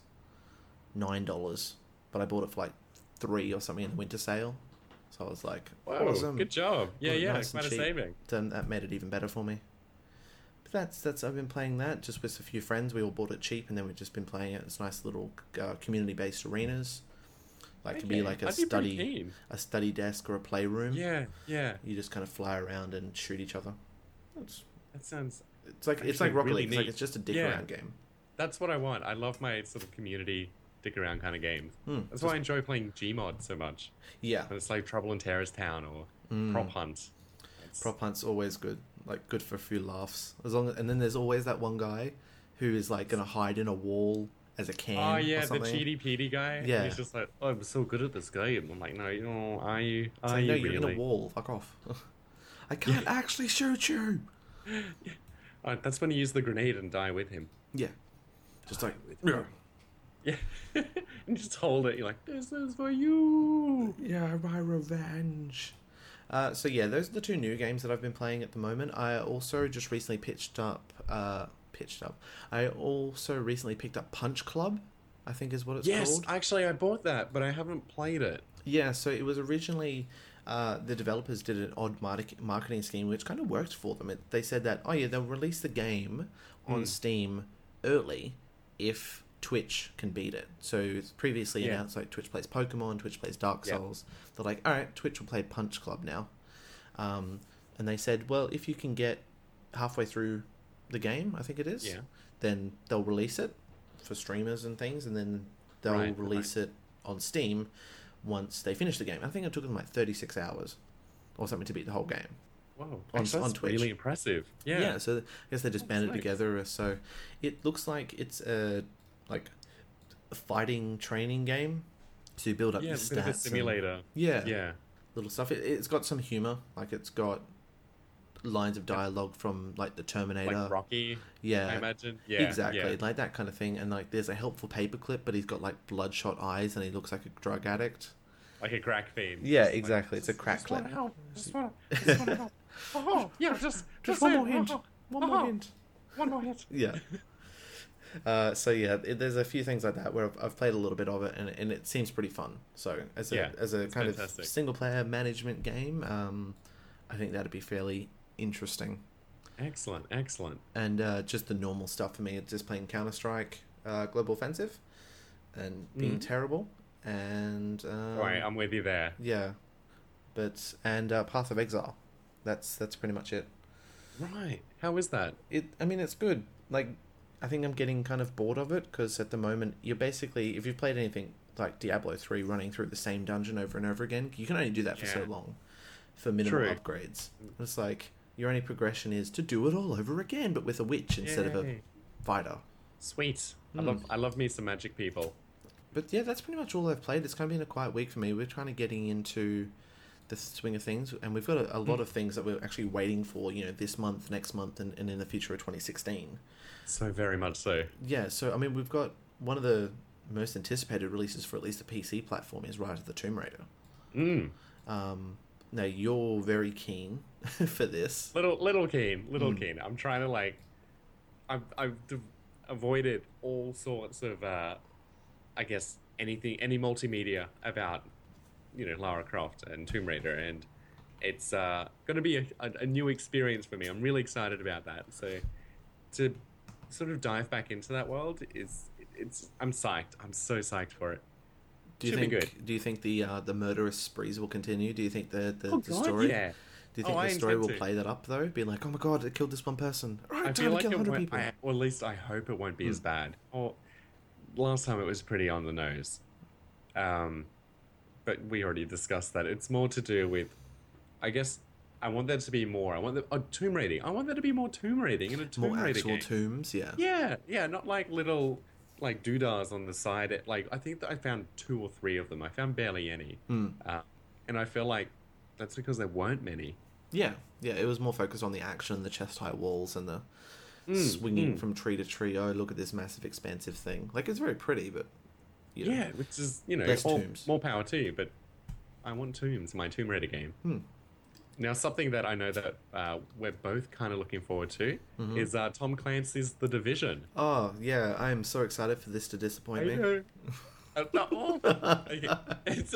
$9, but I bought it for like $3 or something in the winter sale. So I was like, Whoa, awesome. good job. Yeah, Got it yeah, nice and quite a cheap. saving. Then that made it even better for me. But that's I've been playing that just with a few friends. We all bought it cheap, and then we've just been playing it. It's nice little community-based arenas. Like to be Okay, like a I'd be pretty keen. study desk or a playroom. Yeah, yeah. You just kind of fly around and shoot each other. It's That sounds. like Actually Rocket really League. It's like neat. it's just a dick Yeah. around game. That's what I want. I love my sort of community dick around kind of games. Hmm. That's why I enjoy playing Gmod so much. Yeah, And it's like Trouble in Terrorist Town or Prop Hunt. It's- prop hunt's always good. Like good for a few laughs. And then there's always that one guy who is like gonna hide in a wall as a can. Oh or yeah, the something. cheaty peaty guy. And Yeah. he's just like, oh, I'm so good at this game. I'm like, no, are you? It's Are like, you no, you're really? in a wall. Fuck off. I can't actually shoot you. That's when you use the grenade and die with him. Yeah. Just like, Yeah. Yeah. And just hold it. You're like, this is for you. yeah, my revenge. So yeah, those are the two new games that I've been playing at the moment. I also just recently pitched up. I also recently picked up Punch Club, I think is what it's Yes, called. actually, I bought that, but I haven't played it. Yeah, so it was originally the developers did an odd marketing scheme which kind of worked for them. They said that, oh yeah, they'll release the game on Steam early if Twitch can beat it. So it's previously Yeah. announced like Twitch plays Pokemon, Twitch plays Dark Yep. Souls. They're like, all right, Twitch will play Punch Club now. And they said, well, if you can get halfway through the game, I think it is, Yeah. then they'll release it for streamers and things, and then they'll Right, release it on Steam once they finish the game. I think it took them like 36 hours or something to beat the whole game. Whoa, On- actually, that's on Twitch. really impressive. Yeah. Yeah, so I guess they just banded nice. together. So it looks like it's a fighting training game. So you build up Yeah, your a bit of a stats. simulator. Yeah, Yeah. little stuff. It's got some humor. Like it's got lines of dialogue from like the Terminator. Like Rocky, yeah, I imagine. Yeah. exactly, Yeah. like that kind of thing. And like there's a helpful paperclip, but he's got like bloodshot eyes and he looks like a drug addict. Like a crack fiend. Yeah, Just like, exactly. It's a crack just wanna clip. help. Just want to help. Oh, yeah, just Just one say more it. hint. Oh, One more oh, hint. One more hit. Yeah. So yeah, there's a few things like that where I've played a little bit of it, and it seems pretty fun. So as a it's kind fantastic. of single player management game, I think that'd be fairly interesting. Excellent, excellent. And just the normal stuff for me, it's just playing Counter Strike, Global Offensive, and being Mm. terrible, and All right, I'm with you there. yeah, but and Path of Exile. That's pretty much it. Right. How is that? I mean, it's good. Like, I think I'm getting kind of bored of it because at the moment you're basically, if you've played anything like Diablo 3, running through the same dungeon over and over again, you can only do that for so Yeah. long for minimal True. upgrades. It's like your only progression is to do it all over again, but with a witch instead of a Yay. fighter. Sweet. Hmm. I love me some magic people. But yeah, that's pretty much all I've played. It's kind of been a quiet week for me. We're trying to getting into the swing of things, and we've got a lot of things that we're actually waiting for, this month, next month, and in the future of 2016. So very much so. Yeah, so I mean, we've got one of the most anticipated releases for at least the PC platform is Rise of the Tomb Raider. Mm. Now you're very keen for this. Little keen, little keen. I'm trying to like, I've avoided all sorts of, I guess any multimedia about, Lara Croft and Tomb Raider, and it's going to be a new experience for me. I'm really excited about that. So to sort of dive back into that world I'm psyched. I'm so psyched for it. Should be good. Do you think the murderous sprees will continue? Do you think the God, story? yeah. Do you think I the story intend will to. play that up though? Be like, oh my god, it killed this one person. All right, I time feel to like kill it 100 won't, people. or at least I hope it won't be as bad. Or last time it was pretty on the nose. But we already discussed that. It's more to do with, I guess, I want there to be more. I want tomb raiding. I want there to be more tomb raiding in a Tomb More Raider actual game. tombs, yeah. Yeah, yeah, not like little like doodahs on the side. Like I think that I found 2 or 3 of them. I found barely any, and I feel like that's because there weren't many. Yeah, yeah. It was more focused on the action, the chest high walls, and the swinging from tree to tree. Oh, look at this massive, expansive thing. Like it's very pretty, but Yeah, which is less tombs. more power to you. But I want tombs in my Tomb Raider game. Now, something that I know that we're both kind of looking forward to is Tom Clancy's The Division. Oh yeah, I am so excited for this to disappoint me. know. No, okay. It's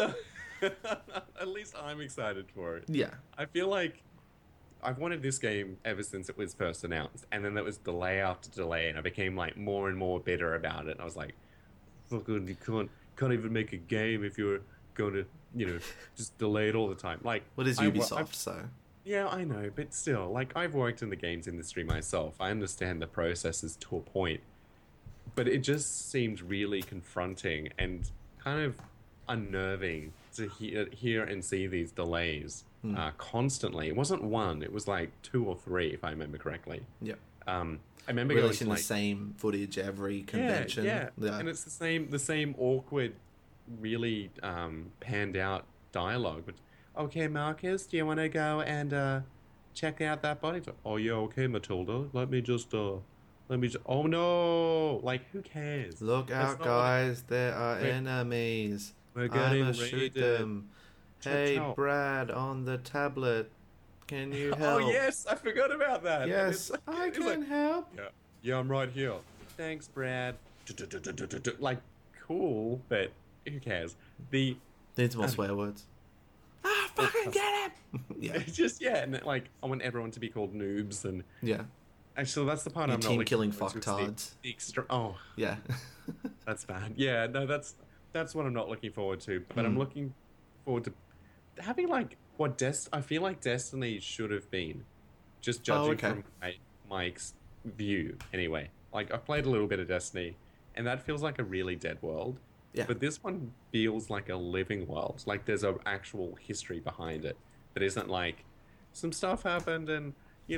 at least I'm excited for it. Yeah, I feel like I've wanted this game ever since it was first announced, and then there was delay after delay, and I became like more and more bitter about it. And I was like, "Fucking, you can't even make a game if you're going to, just delay it all the time." Like, what is Ubisoft? So yeah, I know, but still, like, I've worked in the games industry myself. I understand the processes to a point, but it just seemed really confronting and kind of unnerving to hear and see these delays constantly. It wasn't one; it was like 2 or 3, if I remember correctly. yeah, I remember going releasing to, the like, same footage every convention. yeah, and it's the same awkward, really panned out dialogue. But okay, Marcus, do you want to go and check out that body? Oh yeah, okay, Matilda. Let me just. Oh no! Like, who cares? Look That's out, not what guys! There are We're- enemies. We're I getting must shoot raided. them. Chop, Hey, chop. Brad, on the tablet. Can you Oh help? yes, I forgot about that. Yes, It's I it's can help. yeah, I'm right here. Thanks, Brad. Like, cool, but who cares? The Needs more swear words. Ah, fucking get him! yeah, it's just and like I want everyone to be called noobs, and yeah. actually that's the part You I'm not team looking killing forward to, is fucktards. the extra. Oh, Yeah. that's bad. Yeah, no, that's what I'm not looking forward to. But I'm looking forward to having like what I feel like Destiny should have been, just judging okay. from my view anyway. Like I've played a little bit of Destiny, and that feels like a really dead world. Yeah. But this one feels like a living world. Like there's an actual history behind it that isn't like some stuff happened and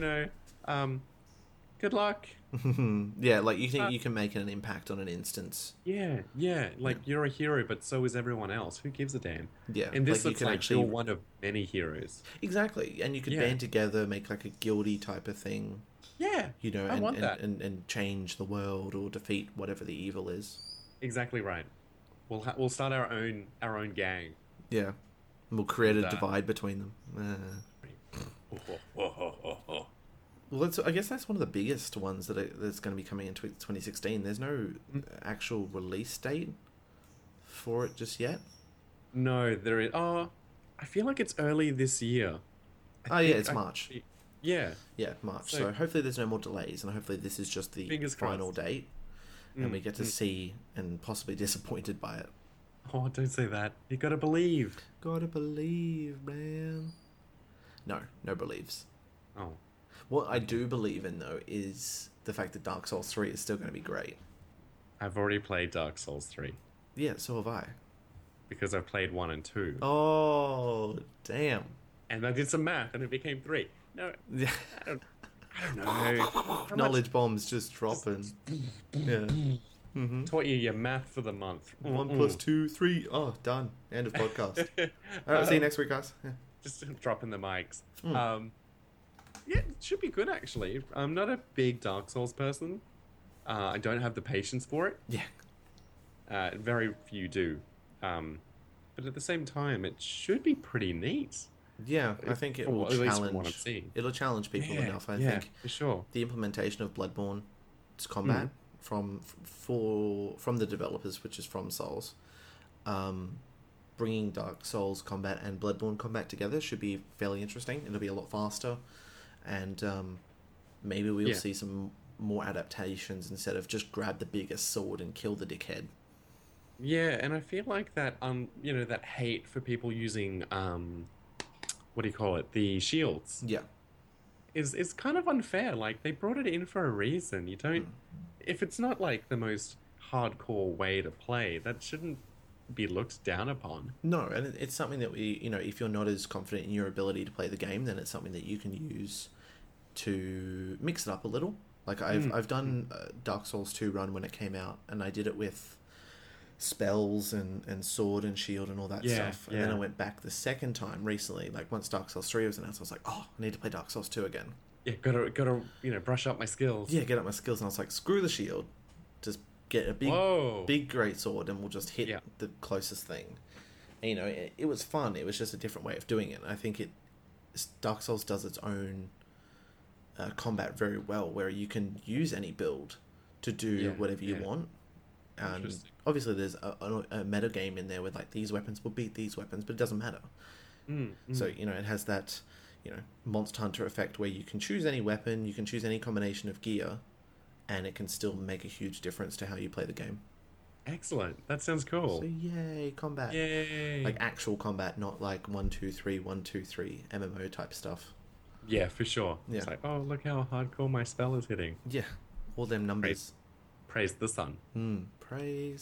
good luck. yeah, like you think you can make an impact on an instance. Yeah, like you're a hero, but so is everyone else. Who gives a damn? Yeah, And this like you looks can like actually you're one of many heroes. exactly, and you could Yeah. band together, make like a guildy type of thing, Yeah, I and, want and, that. and change the world or defeat whatever the evil is. Exactly right. We'll start our own gang. Yeah, and we'll create a And, divide between them. Well, I guess that's one of the biggest ones that's going to be coming in 2016. There's no actual release date for it just yet. No, there is. Oh, I feel like it's early this year. I Oh yeah, think it's March. Yeah. Yeah, March. So So hopefully there's no more delays, and hopefully this is just the fingers final crossed. date, and we get to see and possibly disappointed by it. Oh, don't say that. You gotta believe. Gotta believe, man. No, no believes. Oh, What I do believe in though is the fact that Dark Souls 3 is still going to be great. I've already played Dark Souls 3 Yeah, so have I. because I've played 1 and 2. Oh, damn. And I did some math and it became 3. No, Yeah. I don't know. How Knowledge bombs just dropping. Yeah. much taught you your math for the month? 1 plus 2, 3. Oh, done. End of podcast. All right, see you next week, guys. Yeah. Just dropping the mics. Yeah, it should be good actually. I'm not a big Dark Souls person. I don't have the patience for it. Yeah. Very few do. But at the same time, it should be pretty neat. Yeah, I think it From- will at least from what I'm challenge. seeing. It'll challenge people Yeah, enough. I yeah, think for sure. the implementation of Bloodborne's combat from the developers, which is From Souls, bringing Dark Souls combat and Bloodborne combat together should be fairly interesting. It'll be a lot faster, and maybe we'll Yeah. see some more adaptations instead of just grab the biggest sword and kill the dickhead. Yeah, and I feel like that that hate for people using what do you call it? The shields Yeah, is kind of unfair. Like they brought it in for a reason. You don't if it's not like the most hardcore way to play, that shouldn't be looked down upon. no, and it's something that if you're not as confident in your ability to play the game, then it's something that you can use to mix it up a little. Like I've done Dark Souls 2 run when it came out, and I did it with spells and sword and shield and all that Yeah, stuff. And then yeah. I went back the second time recently, like once Dark Souls 3 was announced, I was like, oh, I need to play Dark Souls 2 again. Yeah, gotta brush up my skills. Yeah, get up my skills, and I was like, screw the shield, just get a Whoa. big great sword, and we'll just hit Yeah. the closest thing. And, it was fun. It was just a different way of doing it. I think Dark Souls does its own combat very well, where you can use any build to do Yeah, whatever you yeah. want. And Interesting. obviously, there's a meta game in there with like these weapons will beat these weapons, but it doesn't matter. So it has that Monster Hunter effect where you can choose any weapon, you can choose any combination of gear, and it can still make a huge difference to how you play the game. Excellent. That sounds cool. So yay, combat! Yay. Like actual combat, not like 1 2 3 1 2 3 MMO type stuff. Yeah, for sure. Yeah. It's like, oh, look how hardcore my spell is hitting. Yeah, all them numbers. Praise the sun. Praise.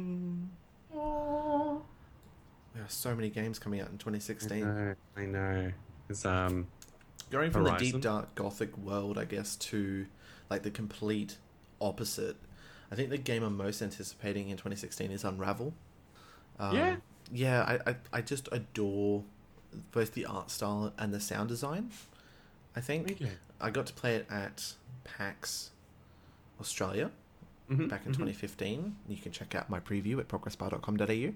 There are so many games coming out in 2016. I know. It's Going from the deep Horizon? dark gothic world, I guess, to like the complete opposite. I think the game I'm most anticipating in 2016 is Unravel. Yeah? Yeah, I just adore both the art style and the sound design. I think Okay. I got to play it at PAX Australia Mhm, back in mhm. 2015. You can check out my preview at progressbar.com.au.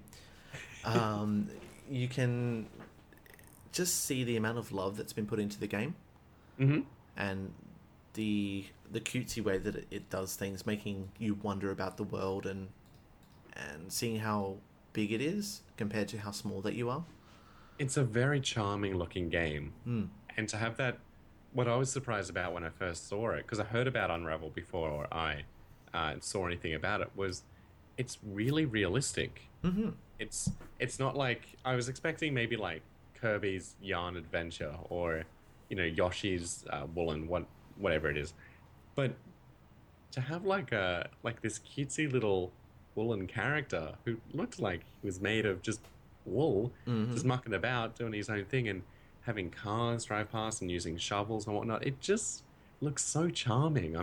You can just see the amount of love that's been put into the game, Mhm. and the cutesy way that it does things, making you wonder about the world and seeing how big it is compared to how small that you are. It's a very charming looking game. Mm. And to have that, what I was surprised about when I first saw it, because I heard about Unravel before I saw anything about it, was it's really realistic. Mm-hmm. It's not like I was expecting maybe like Kirby's Yarn Adventure or Yoshi's Woolen whatever it is, but to have like this cutesy little woolen character who looked like he was made of just wool, just mucking about doing his own thing and having cars drive past and using shovels and whatnot, it just looks so charming.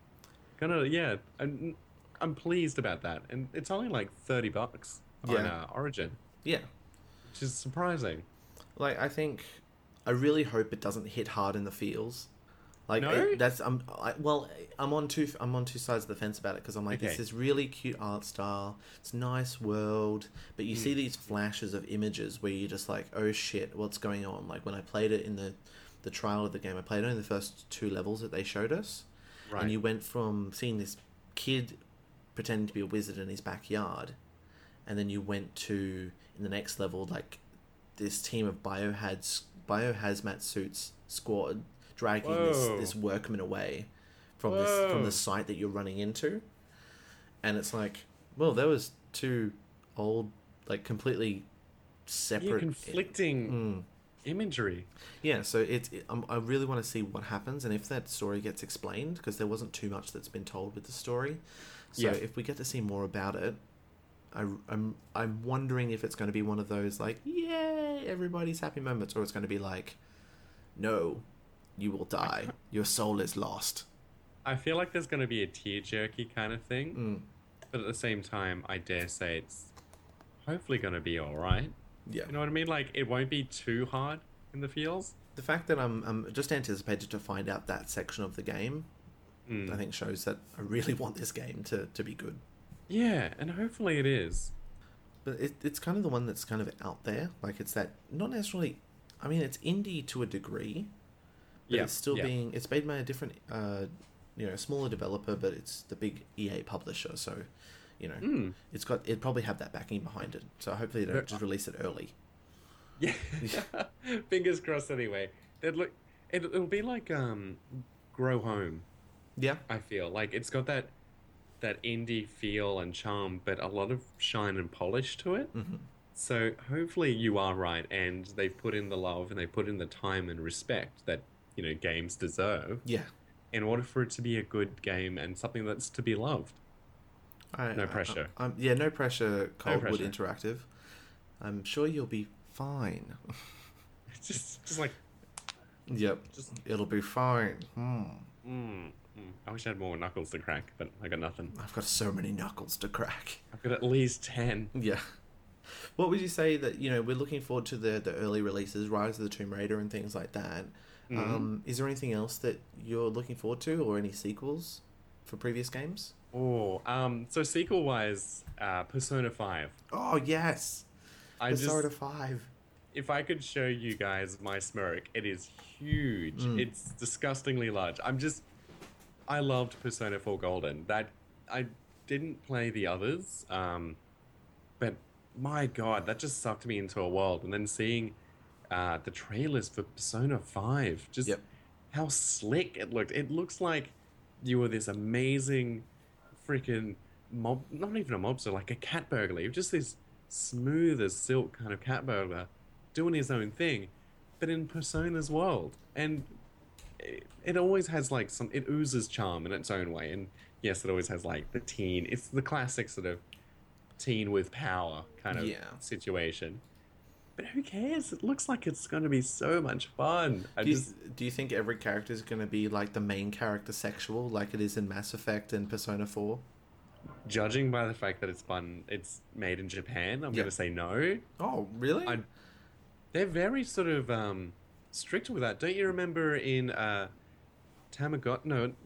I'm pleased about that, and it's only like $30 on Yeah. Origin, Yeah. which is surprising. Like, I think, I really hope it doesn't hit hard in the feels. Like, No? I'm on two sides of the fence about it, because I'm like, Okay. it's this really cute art style, it's a nice world, but you see these flashes of images where you're just like, oh shit, what's going on? Like when I played it in the the trial of the game. I played only the first 2 levels that they showed us, Right. and you went from seeing this kid pretending to be a wizard in his backyard, and then you went to, in the next level, like this team of biohazmat suits squad dragging Whoa. this workman away from Whoa. the site that you're running into, and it's like, well, there was 2 old, like completely separate, Yeah, conflicting Mm. imagery. Yeah, so I really want to see what happens and if that story gets explained, because there wasn't too much that's been told with the story. So Yeah. if we get to see more about it, I'm wondering if it's going to be one of those like, yay, everybody's happy moments, or it's going to be like, no, you will die, your soul is lost. I feel like there's going to be a tear-jerky kind of thing, Mm. but at the same time, I dare say it's hopefully going to be all right. Yeah. You know what I mean? Like, it won't be too hard in the feels. The fact that I'm just anticipated to find out that section of the game, Mm. I think shows that I really want this game to be good. Yeah, and hopefully it is. But it's kind of the one that's kind of out there. Like, it's that, not necessarily, I mean, it's indie to a degree, but Yeah, it's still yeah. it's made by a different, smaller developer, but it's the big EA publisher. So, Mm. it'd probably have that backing behind it. So hopefully they don't just release it early. Yeah. Fingers crossed anyway. It'll be like Grow Home, Yeah. I feel. Like it's got that indie feel and charm, but a lot of shine and polish to it. Hmm. So hopefully you are right, and they've put in the love and they put in the time and respect that games deserve Yeah. in order for it to be a good game and something that's to be loved. No pressure. No pressure, Coldwood pressure. Interactive. I'm sure you'll be fine. Just like Yep. just. It'll be fine. I wish I had more knuckles to crack, but I got nothing. I've got so many knuckles to crack. I've got at least 10. Yeah. What would you say that, we're looking forward to the early releases, Rise of the Tomb Raider and things like that. Is there anything else that you're looking forward to, or any sequels for previous games? Oh, so sequel-wise, Persona 5. Oh, yes! I Persona just, 5. if I could show you guys my smirk, it is huge. It's disgustingly large. I loved Persona 4 Golden. I didn't play the others, but my God, that just sucked me into a world. And then seeing the trailers for Persona 5, just Yep. how slick it looked. It looks like you were this amazing freaking mob, not even a mobster, like a cat burglar. You're just this smooth as silk kind of cat burglar doing his own thing, but in Persona's world. And it always has like it oozes charm in its own way. And yes, it always has like the teen, it's the classic sort of teen with power kind of Yeah. situation. But who cares? It looks like it's going to be so much fun. Do you think every character is going to be like the main character sexual, like it is in Mass Effect and Persona 4? Judging by the fact that it's made in Japan, I'm Yeah. going to say no. Oh, really? They're very sort of strict with that. Don't you remember in Tamagotchi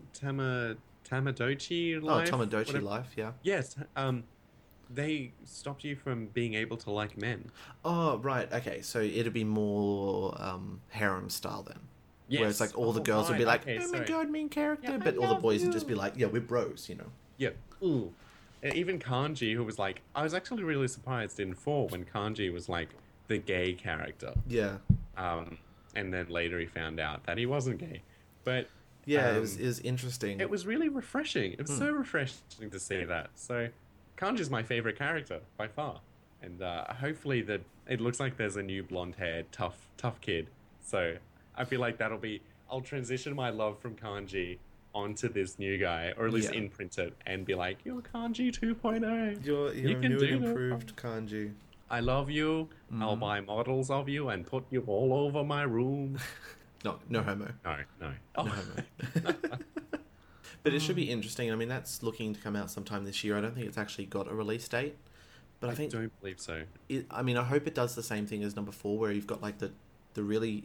Life? Tamagotchi Whatever- Life, yeah. Yes. They stopped you from being able to like men. Oh, right. Okay, so it'd be more harem style then. Where it's Yes. like all the Oh, girls would be right. like, Okay, oh my sorry. god, main character. Yeah, but I all the love boys would you. just be like, yeah, we're bros, Yeah. Ooh. And even Kanji, who was like, I was actually really surprised in 4 when Kanji was like the gay character. Yeah. And then later he found out that he wasn't gay. But Yeah, it was interesting. it was really refreshing. It was so refreshing to see that. So Kanji's my favorite character by far. And hopefully that it looks like there's a new blonde-haired, tough kid. So I feel like I'll transition my love from Kanji onto this new guy, or at least Yeah. imprint it and be like, you're Kanji 2.0. You're You can new do and that. improved kanji. I love you. I'll Mm-hmm. buy models of you and put you all over my room. No homo. No. No Oh. homo. But it should be interesting. I mean, that's looking to come out sometime this year. I don't think it's actually got a release date. But I think don't believe so. I hope it does the same thing as number 4, where you've got like the really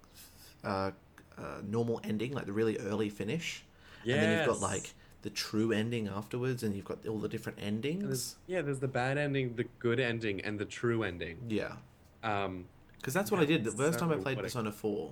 normal ending, like the really early finish, and then you've got Yes. like the true ending afterwards, and you've got all the different endings. There's the bad ending, the good ending, and the true ending. Yeah, Um, because that's what I did the That's first so time I played rewarding. Persona 4.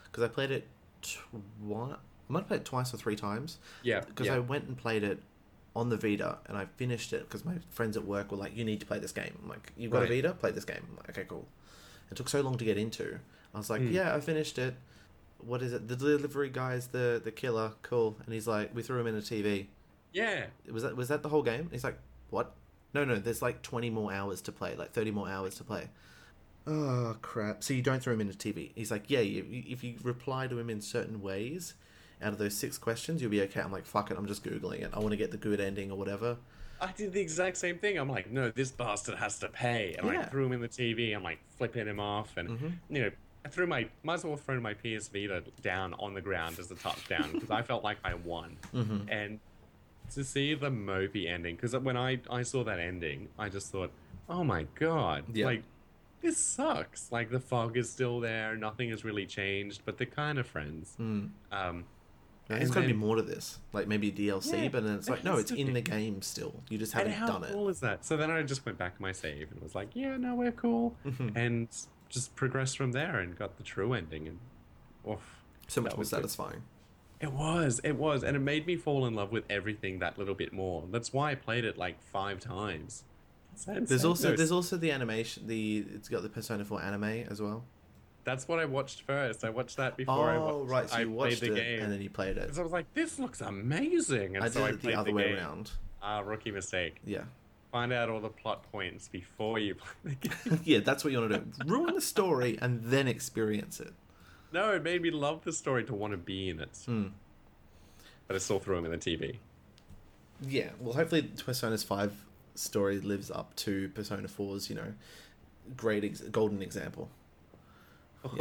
because I played it twice. I might have played it twice or 3 times. Yeah, Because yeah. I went and played it on the Vita, and I finished it because my friends at work were like, "You need to play this game." I'm like, "You've got a Right. Vita? Play this game." I'm like, "Okay, cool." It took so long to get into. I was like, Mm. "Yeah, I finished it. What is it? The delivery guy's the killer. Cool." And he's like, "We threw him in a TV." Yeah. Was that the whole game? He's like, "What?" No, no. There's like 20 more hours to play. Like 30 more hours to play. Oh crap! So you don't throw him in a TV. He's like, "Yeah, if you reply to him in certain ways, out of those 6 questions, you'll be okay." I'm like, "Fuck it. I'm just googling it. I want to get the good ending or whatever." I did the exact same thing. I'm like, no, this bastard has to pay. And I Yeah. threw him in the TV. I'm like flipping him off. And, Mm-hmm. I might as well throw my PS Vita down on the ground as a touchdown because I felt like I won. Mm-hmm. And to see the mopey ending, because when I saw that ending, I just thought, oh my God, Yeah. like, this sucks. Like, the fog is still there. Nothing has really changed, but they're kind of friends. Mm. Um, There's and got to be then, more to this, like maybe DLC, yeah, but then it's there like, no, has it's to in the be. game still. You just And haven't how done it. cool is that? So then I just went back to my save and was like, yeah, no, we're cool. Mhm. And just progressed from there and got the true ending. And oof, So much that more was good. satisfying. It was. And it made me fall in love with everything that little bit more. That's why I played it like 5 times. It's There's insane. also No, there's also the animation. It's got the Persona 4 anime as well. that's what I watched first. I watched that before Oh, right. So I you watched played the it game. and then you played it. Because I was like, this looks amazing. And I so did I it the played other the way game. around. Rookie mistake. Yeah. Find out all the plot points before you play the game. Yeah, that's what you want to do. Ruin the story and then experience it. No, it made me love the story to want to be in it. Hmm. But I still threw him in the TV. Yeah. Well, hopefully Persona's 5 story lives up to Persona 4's, great golden example. Yeah.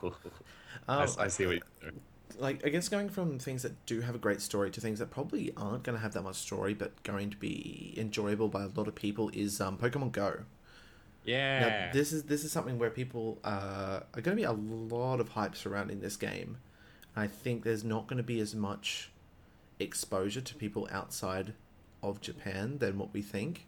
I see what you're doing. Like, I guess going from things that do have a great story to things that probably aren't going to have that much story but going to be enjoyable by a lot of people is Pokemon Go. Yeah. Now, this is something where people are going to be a lot of hype surrounding this game. I think there's not going to be as much exposure to people outside of Japan than what we think.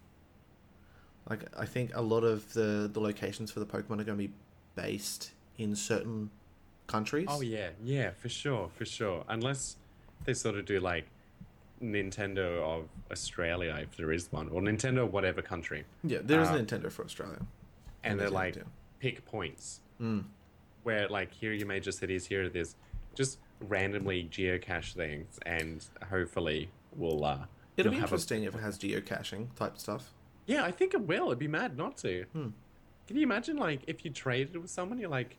Like, I think a lot of the locations for the Pokemon are going to be based in certain countries. Oh yeah, for sure. Unless they sort of do like Nintendo of Australia, if there is one, or Nintendo whatever country, Yeah, there is a Uh, Nintendo for Australia. and New they're Zealand, like yeah. pick points Mm. where like here are your major cities, here it is, just randomly geocache things, and hopefully we'll It'll you'll be have a interesting if it has geocaching type stuff. yeah. I think it will. It'd be mad not to. Hmm. Can you imagine like if you traded with someone, you're like,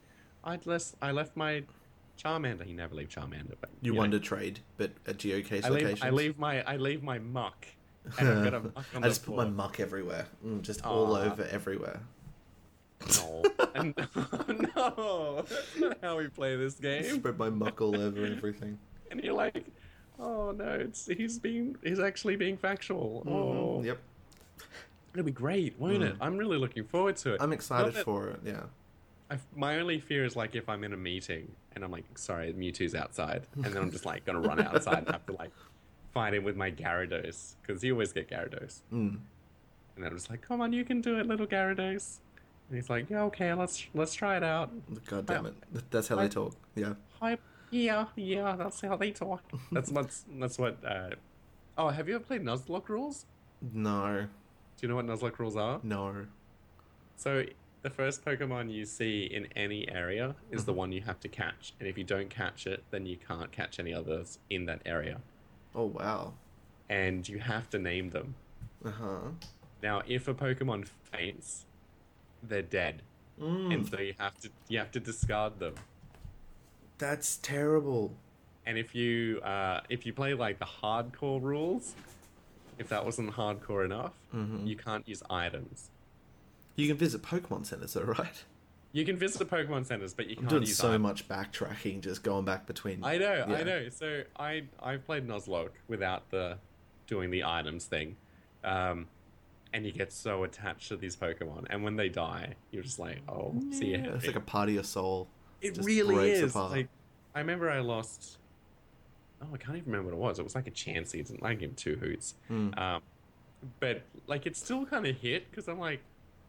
I left my Charmander. You never leave Charmander, but You know. want to trade, but at geocache I locations. leave my muck, and I've got a muck on I the just put my floor. muck everywhere. Just all Aw. over everywhere. No, and, no, that's not how we play this game. Spread my muck all over everything. And you're like, oh no, he's actually being factual. Oh, Yep. it'll be great, won't it? I'm really looking forward to it. I'm excited Not that- for it, yeah. my only fear is like if I'm in a meeting and I'm like, sorry, Mewtwo's outside, and then I'm just like gonna run outside and have to like fight him with my Gyarados because you always get Gyarados, Mm. and I'm just like, come on, you can do it, little Gyarados. And he's like, yeah, okay, let's try it out. God damn it. That's how they talk. Yeah. Hi, yeah, that's how they talk. That's what. Oh, have you ever played Nuzlocke rules? No. Do you know what Nuzlocke rules are? No. So the first Pokemon you see in any area is the one you have to catch, and if you don't catch it, then you can't catch any others in that area, Oh, wow. and you have to name them. Uh-huh. Now, if a Pokemon faints, they're dead, and so you have to discard them. That's terrible. And if you play like the hardcore rules, if that wasn't hardcore enough, you can't use items. You can visit Pokemon Centers, though, right? You can visit the Pokemon centers, but you I'm can't doing use so items. much backtracking, just going back between... I know. Yeah. So I've played Nuzlocke without doing the items thing, and you get so attached to these Pokemon, and when they die, you're just like, oh, see ya. Yeah, it's like a party of soul. It just really breaks is. apart. Like, I remember I lost. Oh, I can't even remember what it was. It was like a Chansey. It didn't like him 2 hoots. Mm. But like, it still kind of hit because I'm like,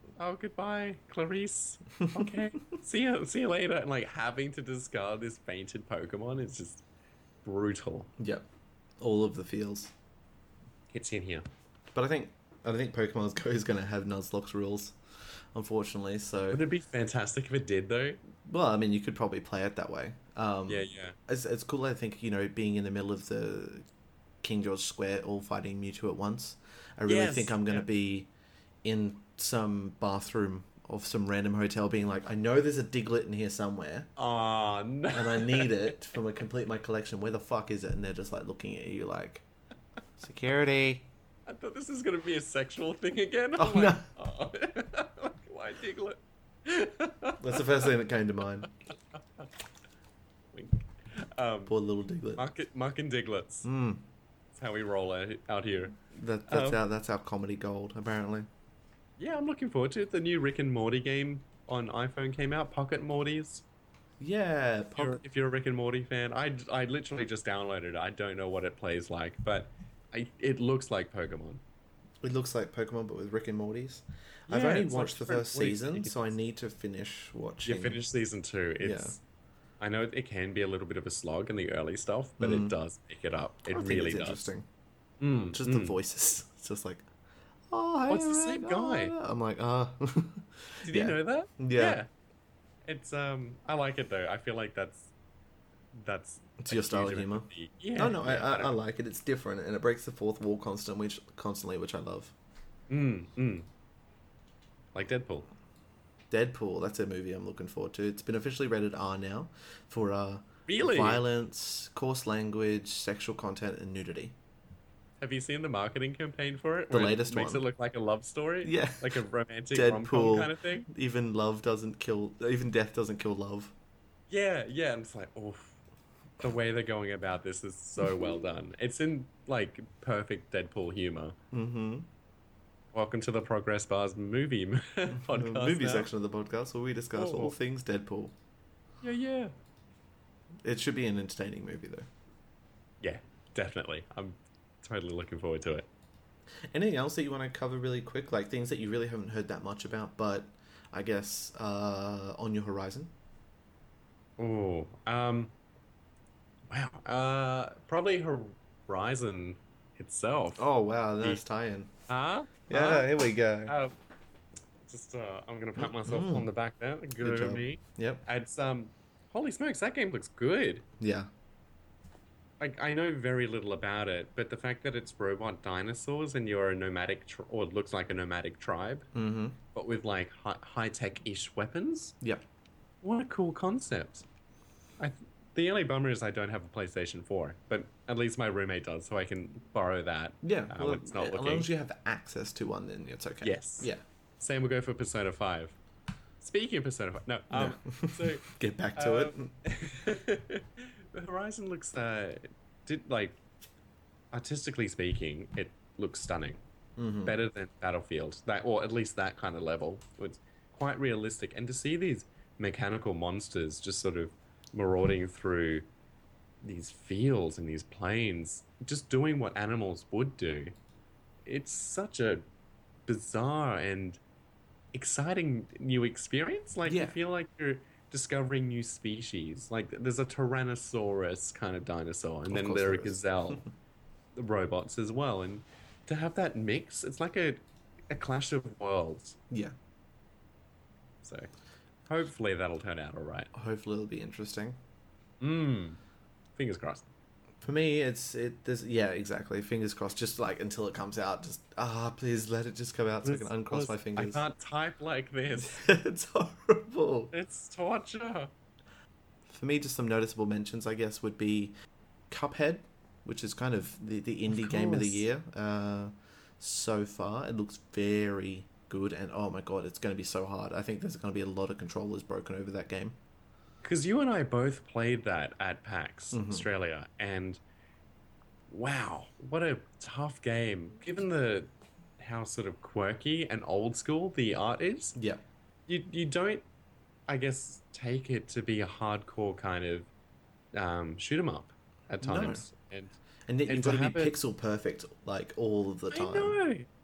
oh, goodbye, Clarice. Okay, see you later. And like having to discard this fainted Pokemon is just brutal. Yep, all of the feels. It's in here. But I think Pokemon Go is going to have Nuzlocke rules, unfortunately. So, Wouldn't it be fantastic if it did though? well, I mean, you could probably play it that way. Yeah. It's cool. I think being in the middle of the King George Square, all fighting Mewtwo at once. I really Yes, think I'm going to yeah. be in some bathroom of some random hotel, being like, I know there's a Diglett in here somewhere, Oh no. and I need it for my complete my collection. Where the fuck is it? And they're just like looking at you like, security. I thought this was gonna be a sexual thing again. Oh, I'm no. like, oh. Why Diglett? That's the first thing that came to mind. Wink. Poor little Diglett. Muck and Diglets. Mm, That's how we roll out here. that's our comedy gold, apparently. Yeah, I'm looking forward to it. The new Rick and Morty game on iPhone came out, Pocket Mortys. Yeah, If you're a Rick and Morty fan, I literally just downloaded it. I don't know what it plays like, but it looks like Pokemon. it looks like Pokemon, but with Rick and Morty's. I've Yeah, only it's like watched the different first voice season, actors. so I need to finish watching. You finished season 2. It's I know it can be a little bit of a slog in the early stuff, but it does pick it up. It I think really it's does. interesting. Mm, Just the voices. It's just like, oh, Oh, it's hey, the same Rick, guy. oh. I'm like, ah. Did Yeah. you know that? Yeah. It's I like it though. I feel like that's It's a your style huge of amount humor. Yeah. Oh no, yeah, I like it. It's different, and it breaks the fourth wall constantly, which I love. Like Deadpool. Deadpool, that's a movie I'm looking forward to. It's been officially rated R now for Really? violence, coarse language, sexual content, and nudity. Have you seen the marketing campaign for it? The where latest it makes one. it look like a love story? Yeah. Like a romantic rom-com Deadpool. kind of thing? Even death doesn't kill love. Yeah, yeah. And it's like, oof. The way they're going about this is so well done. It's in, like, perfect Deadpool humor. Mm-hmm. Welcome to the Progress Bars movie podcast. The movie now. section of the podcast where we discuss Oh. all things Deadpool. Yeah. It should be an entertaining movie, though. Yeah, definitely. I'm totally looking forward to it. Anything else that you want to cover really quick? Like things that you really haven't heard that much about, but I guess on your horizon? Oh, wow. Probably Horizon itself. Oh, wow. Nice tie-in. Huh? Yeah, here we go. I'm gonna pat myself on the back there. Good job. on me. Yep. It's holy smokes, that game looks good. Yeah. I know very little about it, but the fact that it's robot dinosaurs and you're a nomadic, or it looks like a nomadic tribe, Mm-hmm. but with like high-tech-ish weapons. Yep. What a cool concept. The only bummer is I don't have a PlayStation 4, but at least my roommate does, so I can borrow that. Yeah. when it's not as looking. long as you have access to one, then it's okay. Yes. Yeah. Same will go for Persona 5. Speaking of Persona 5, no. No. So Get back to it. the Horizon looks artistically speaking, it looks stunning. Mm-hmm. Better than Battlefield, or at least that kind of level. It's quite realistic, and to see these mechanical monsters just sort of marauding through these fields and these plains, just doing what animals would do, it's such a bizarre and exciting new experience. Like, Yeah. you feel like you're discovering new species. Like, there's a Tyrannosaurus kind of dinosaur, and Of then course there are there is. gazelle robots as well. And to have that mix, it's like a clash of worlds. Yeah. So, hopefully that'll turn out all right. Hopefully it'll be interesting. Fingers crossed. For me, yeah, exactly. Fingers crossed. Just like until it comes out, just please let it just come out so I can uncross my I fingers. can't type like this. It's horrible. It's torture. For me, just some noticeable mentions, I guess, would be Cuphead, which is kind of the indie game of the course. year so far. It looks very good, and oh my god, it's going to be so hard. I think there's going to be a lot of controllers broken over that game. Because you and I both played that at PAX Australia, and wow, what a tough game. Given how sort of quirky and old school the art is, Yeah. you don't, I guess, take it to be a hardcore kind of shoot 'em up at No. times. And yet And you've to got to have be it- pixel perfect like all of the time. I know.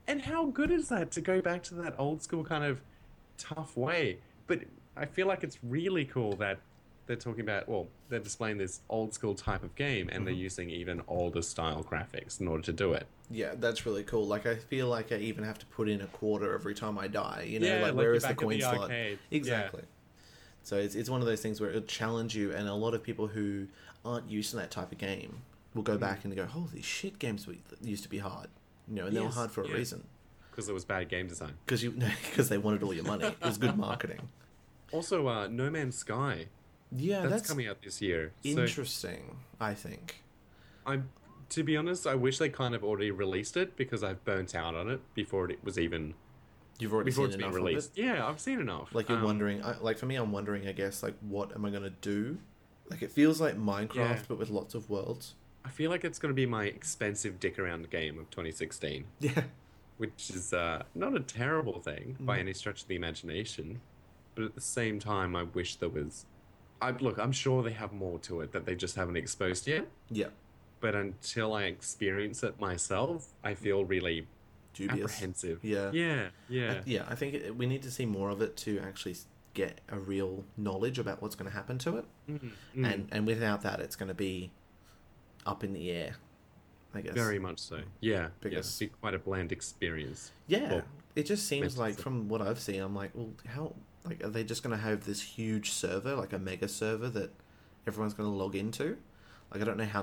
And how good is that to go back to that old school kind of tough way? But I feel like it's really cool that they're talking about, well, they're displaying this old school type of game and they're using even older style graphics in order to do it. Yeah, that's really cool. Like, I feel like I even have to put in a quarter every time I die. You know, Yeah, like like where you're is the back at coin the slot? arcade. Exactly. So it's one of those things where it'll challenge you, and a lot of people who aren't used to that type of game will go back and go, "Holy shit, games used to be hard." You know, and they were Yes, hard for a yeah. reason. Because it was bad game design. Because they wanted all your money. It was good marketing. Also, No Man's Sky. Yeah, That's that's coming out this year. So interesting, I think. to be honest, I wish they kind of already released it because I've burnt out on it before it was even You've already before seen it's been enough of released. it. Yeah, I've seen enough. Like you're wondering, like for me, I'm wondering, I guess, like what am I gonna do? Like it feels like Minecraft, Yeah. but with lots of worlds. I feel like it's going to be my expensive dick around game of 2016, Yeah. which is not a terrible thing by any stretch of the imagination, but at the same time, I wish there was. Look, I'm sure they have more to it that they just haven't exposed yet. Yeah. But until I experience it myself, I feel really Dubious. apprehensive. Yeah. Yeah. Yeah, I think we need to see more of it to actually get a real knowledge about what's going to happen to it. And without that, it's going to be up in the air, I guess. Very much so. Yeah. Because- It'd be quite a bland experience. Yeah, Well, it just seems meant like to- from what I've seen, I'm like, well, how like are they just going to have this huge server, like a mega server that everyone's going to log into? Like I don't know how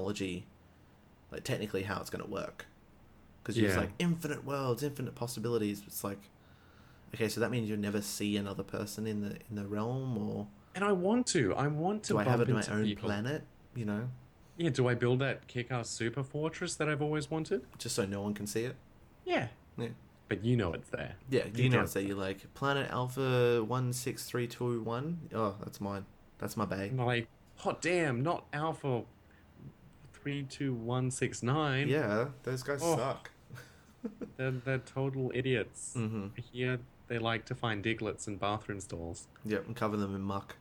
technically how it's going to work, because you're just Yeah. like infinite worlds, infinite possibilities. It's like, okay, so that means you'll never see another person in the realm, or And I want to. I want to do I have bump it in my into own people. planet? You know, Yeah, do I build that kick-ass super fortress that I've always wanted? just so no one can see it. Yeah. Yeah. But you know it's there. Yeah, You you know, don't. so you're like Planet Alpha 16321. Oh, that's mine. That's my bae. And I'm like, hot damn, not Alpha 32169. Yeah, those guys Oh. suck. They're total idiots. Mm-hmm. Here, they like to find diglets in bathroom stalls. Yep, and cover them in muck.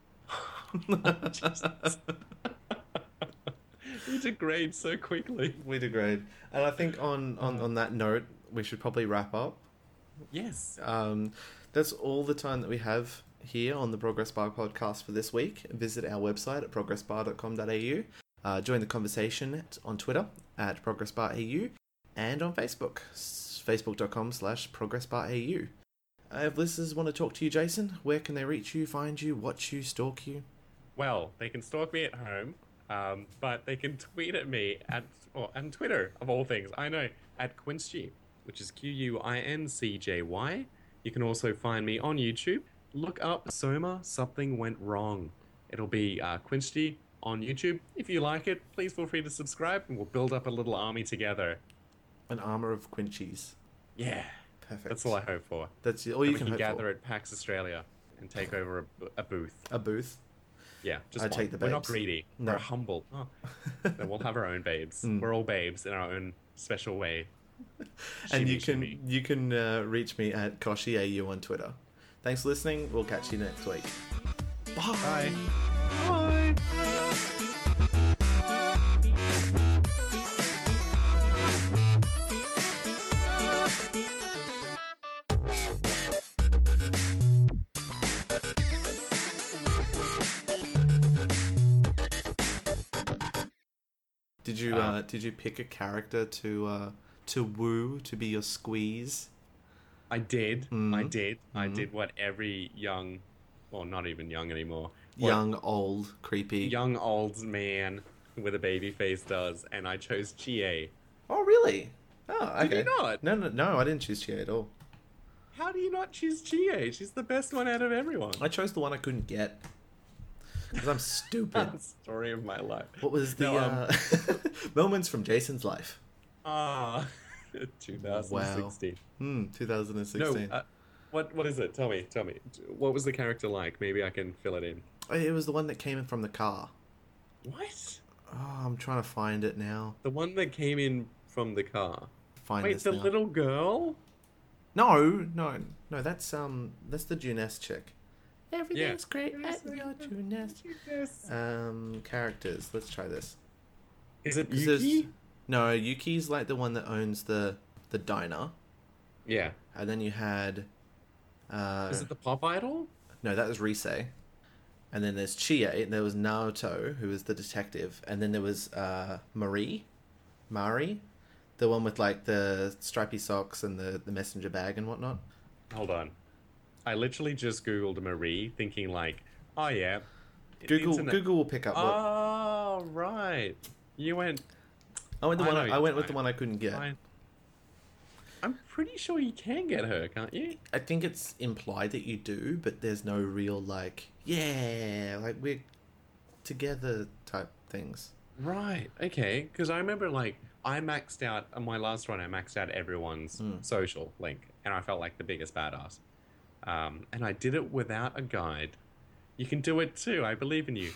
We degrade so quickly. We degrade. And I think on that note, we should probably wrap up. Yes. That's all the time that we have here on the Progress Bar podcast for this week. Visit our website at progressbar.com.au. Join the conversation on Twitter at progressbarau and on Facebook, facebook.com/progressbarau. If listeners want to talk to you, Jason, where can they reach you, find you, watch you, stalk you? Well, they can stalk me at home, but they can tweet at me on Twitter, of all things. I know, at Quinchy, which is QUINCJY. You can also find me on YouTube. Look up Soma Something Went Wrong. It'll be Quinchy on YouTube. If you like it, please feel free to subscribe and we'll build up a little army together. An armor of Quinchies. Yeah, Perfect. that's all I hope for. That's all And you we can can hope gather for. at PAX Australia and take over a booth. A booth. Yeah, just I'd one. take the We're not babes. greedy. No. We're humble. Oh. Then we'll have our own babes. We're all babes in our own special way. And you Shimmy, can reach me at KoshiAU on Twitter. Thanks for listening. We'll catch you next week. Bye. Bye. Did you pick a character to woo, to be your squeeze? I did. Mm. I did. I did what every young, well, not even young anymore. What Young, old, creepy. young old man with a baby face does, and I chose Chie. Oh, really? Oh, okay. Did you not? No, I didn't choose Chie at all. How do you not choose Chie? She's the best one out of everyone. I chose the one I couldn't get. Because I'm stupid. Story of my life. What was the No, moments from Jason's life? 2016. 2016. No, what is it? Tell me. What was the character like? Maybe I can fill it in. It was the one that came in from the car. What? Oh, I'm trying to find it now. The one that came in from the car. Find Wait, this the now. little girl? No, that's the Juness chick. Everything's great Yes, at your Juness. Yes. Characters. Let's try this. Is it 'Cause there's- Yuki? No, Yuki's like the one that owns the the diner, Yeah. and then you had Is it the pop idol? no, that was Rise, and then there's Chie, and there was Naoto, who was the detective, and then there was Mari, the one with like the stripy socks and the messenger bag and whatnot. Hold on. I literally just Googled Marie thinking like, oh yeah. the Google internet- Google will pick up what Oh, right. You went... I went I know I went with the fine. one I couldn't get. Fine. I'm pretty sure you can get her, can't you? I think it's implied that you do, but there's no real like like we're together type things. Right. Okay. Because I remember like I maxed out on my last run. I maxed out everyone's social link, and I felt like the biggest badass. And I did it without a guide. You can do it too. I believe in you.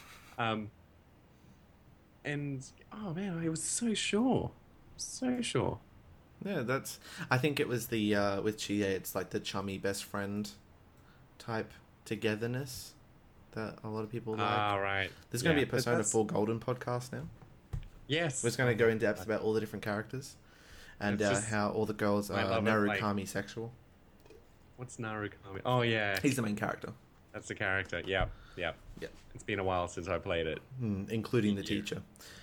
And oh man, I was so sure. Yeah, that's. I think it was the with Chie. It's like the chummy best friend type togetherness that a lot of people like. Ah, right. There's going to Yeah, be a but Persona that's- 4 Golden podcast now. Yes. We're just going to go in depth about all the different characters and It's just- how all the girls I are love it, like- Narukami sexual. What's Narukami? Oh yeah, He's the main character, that's the character. Yep. Yeah. It's been a while since I played it. including the You. teacher.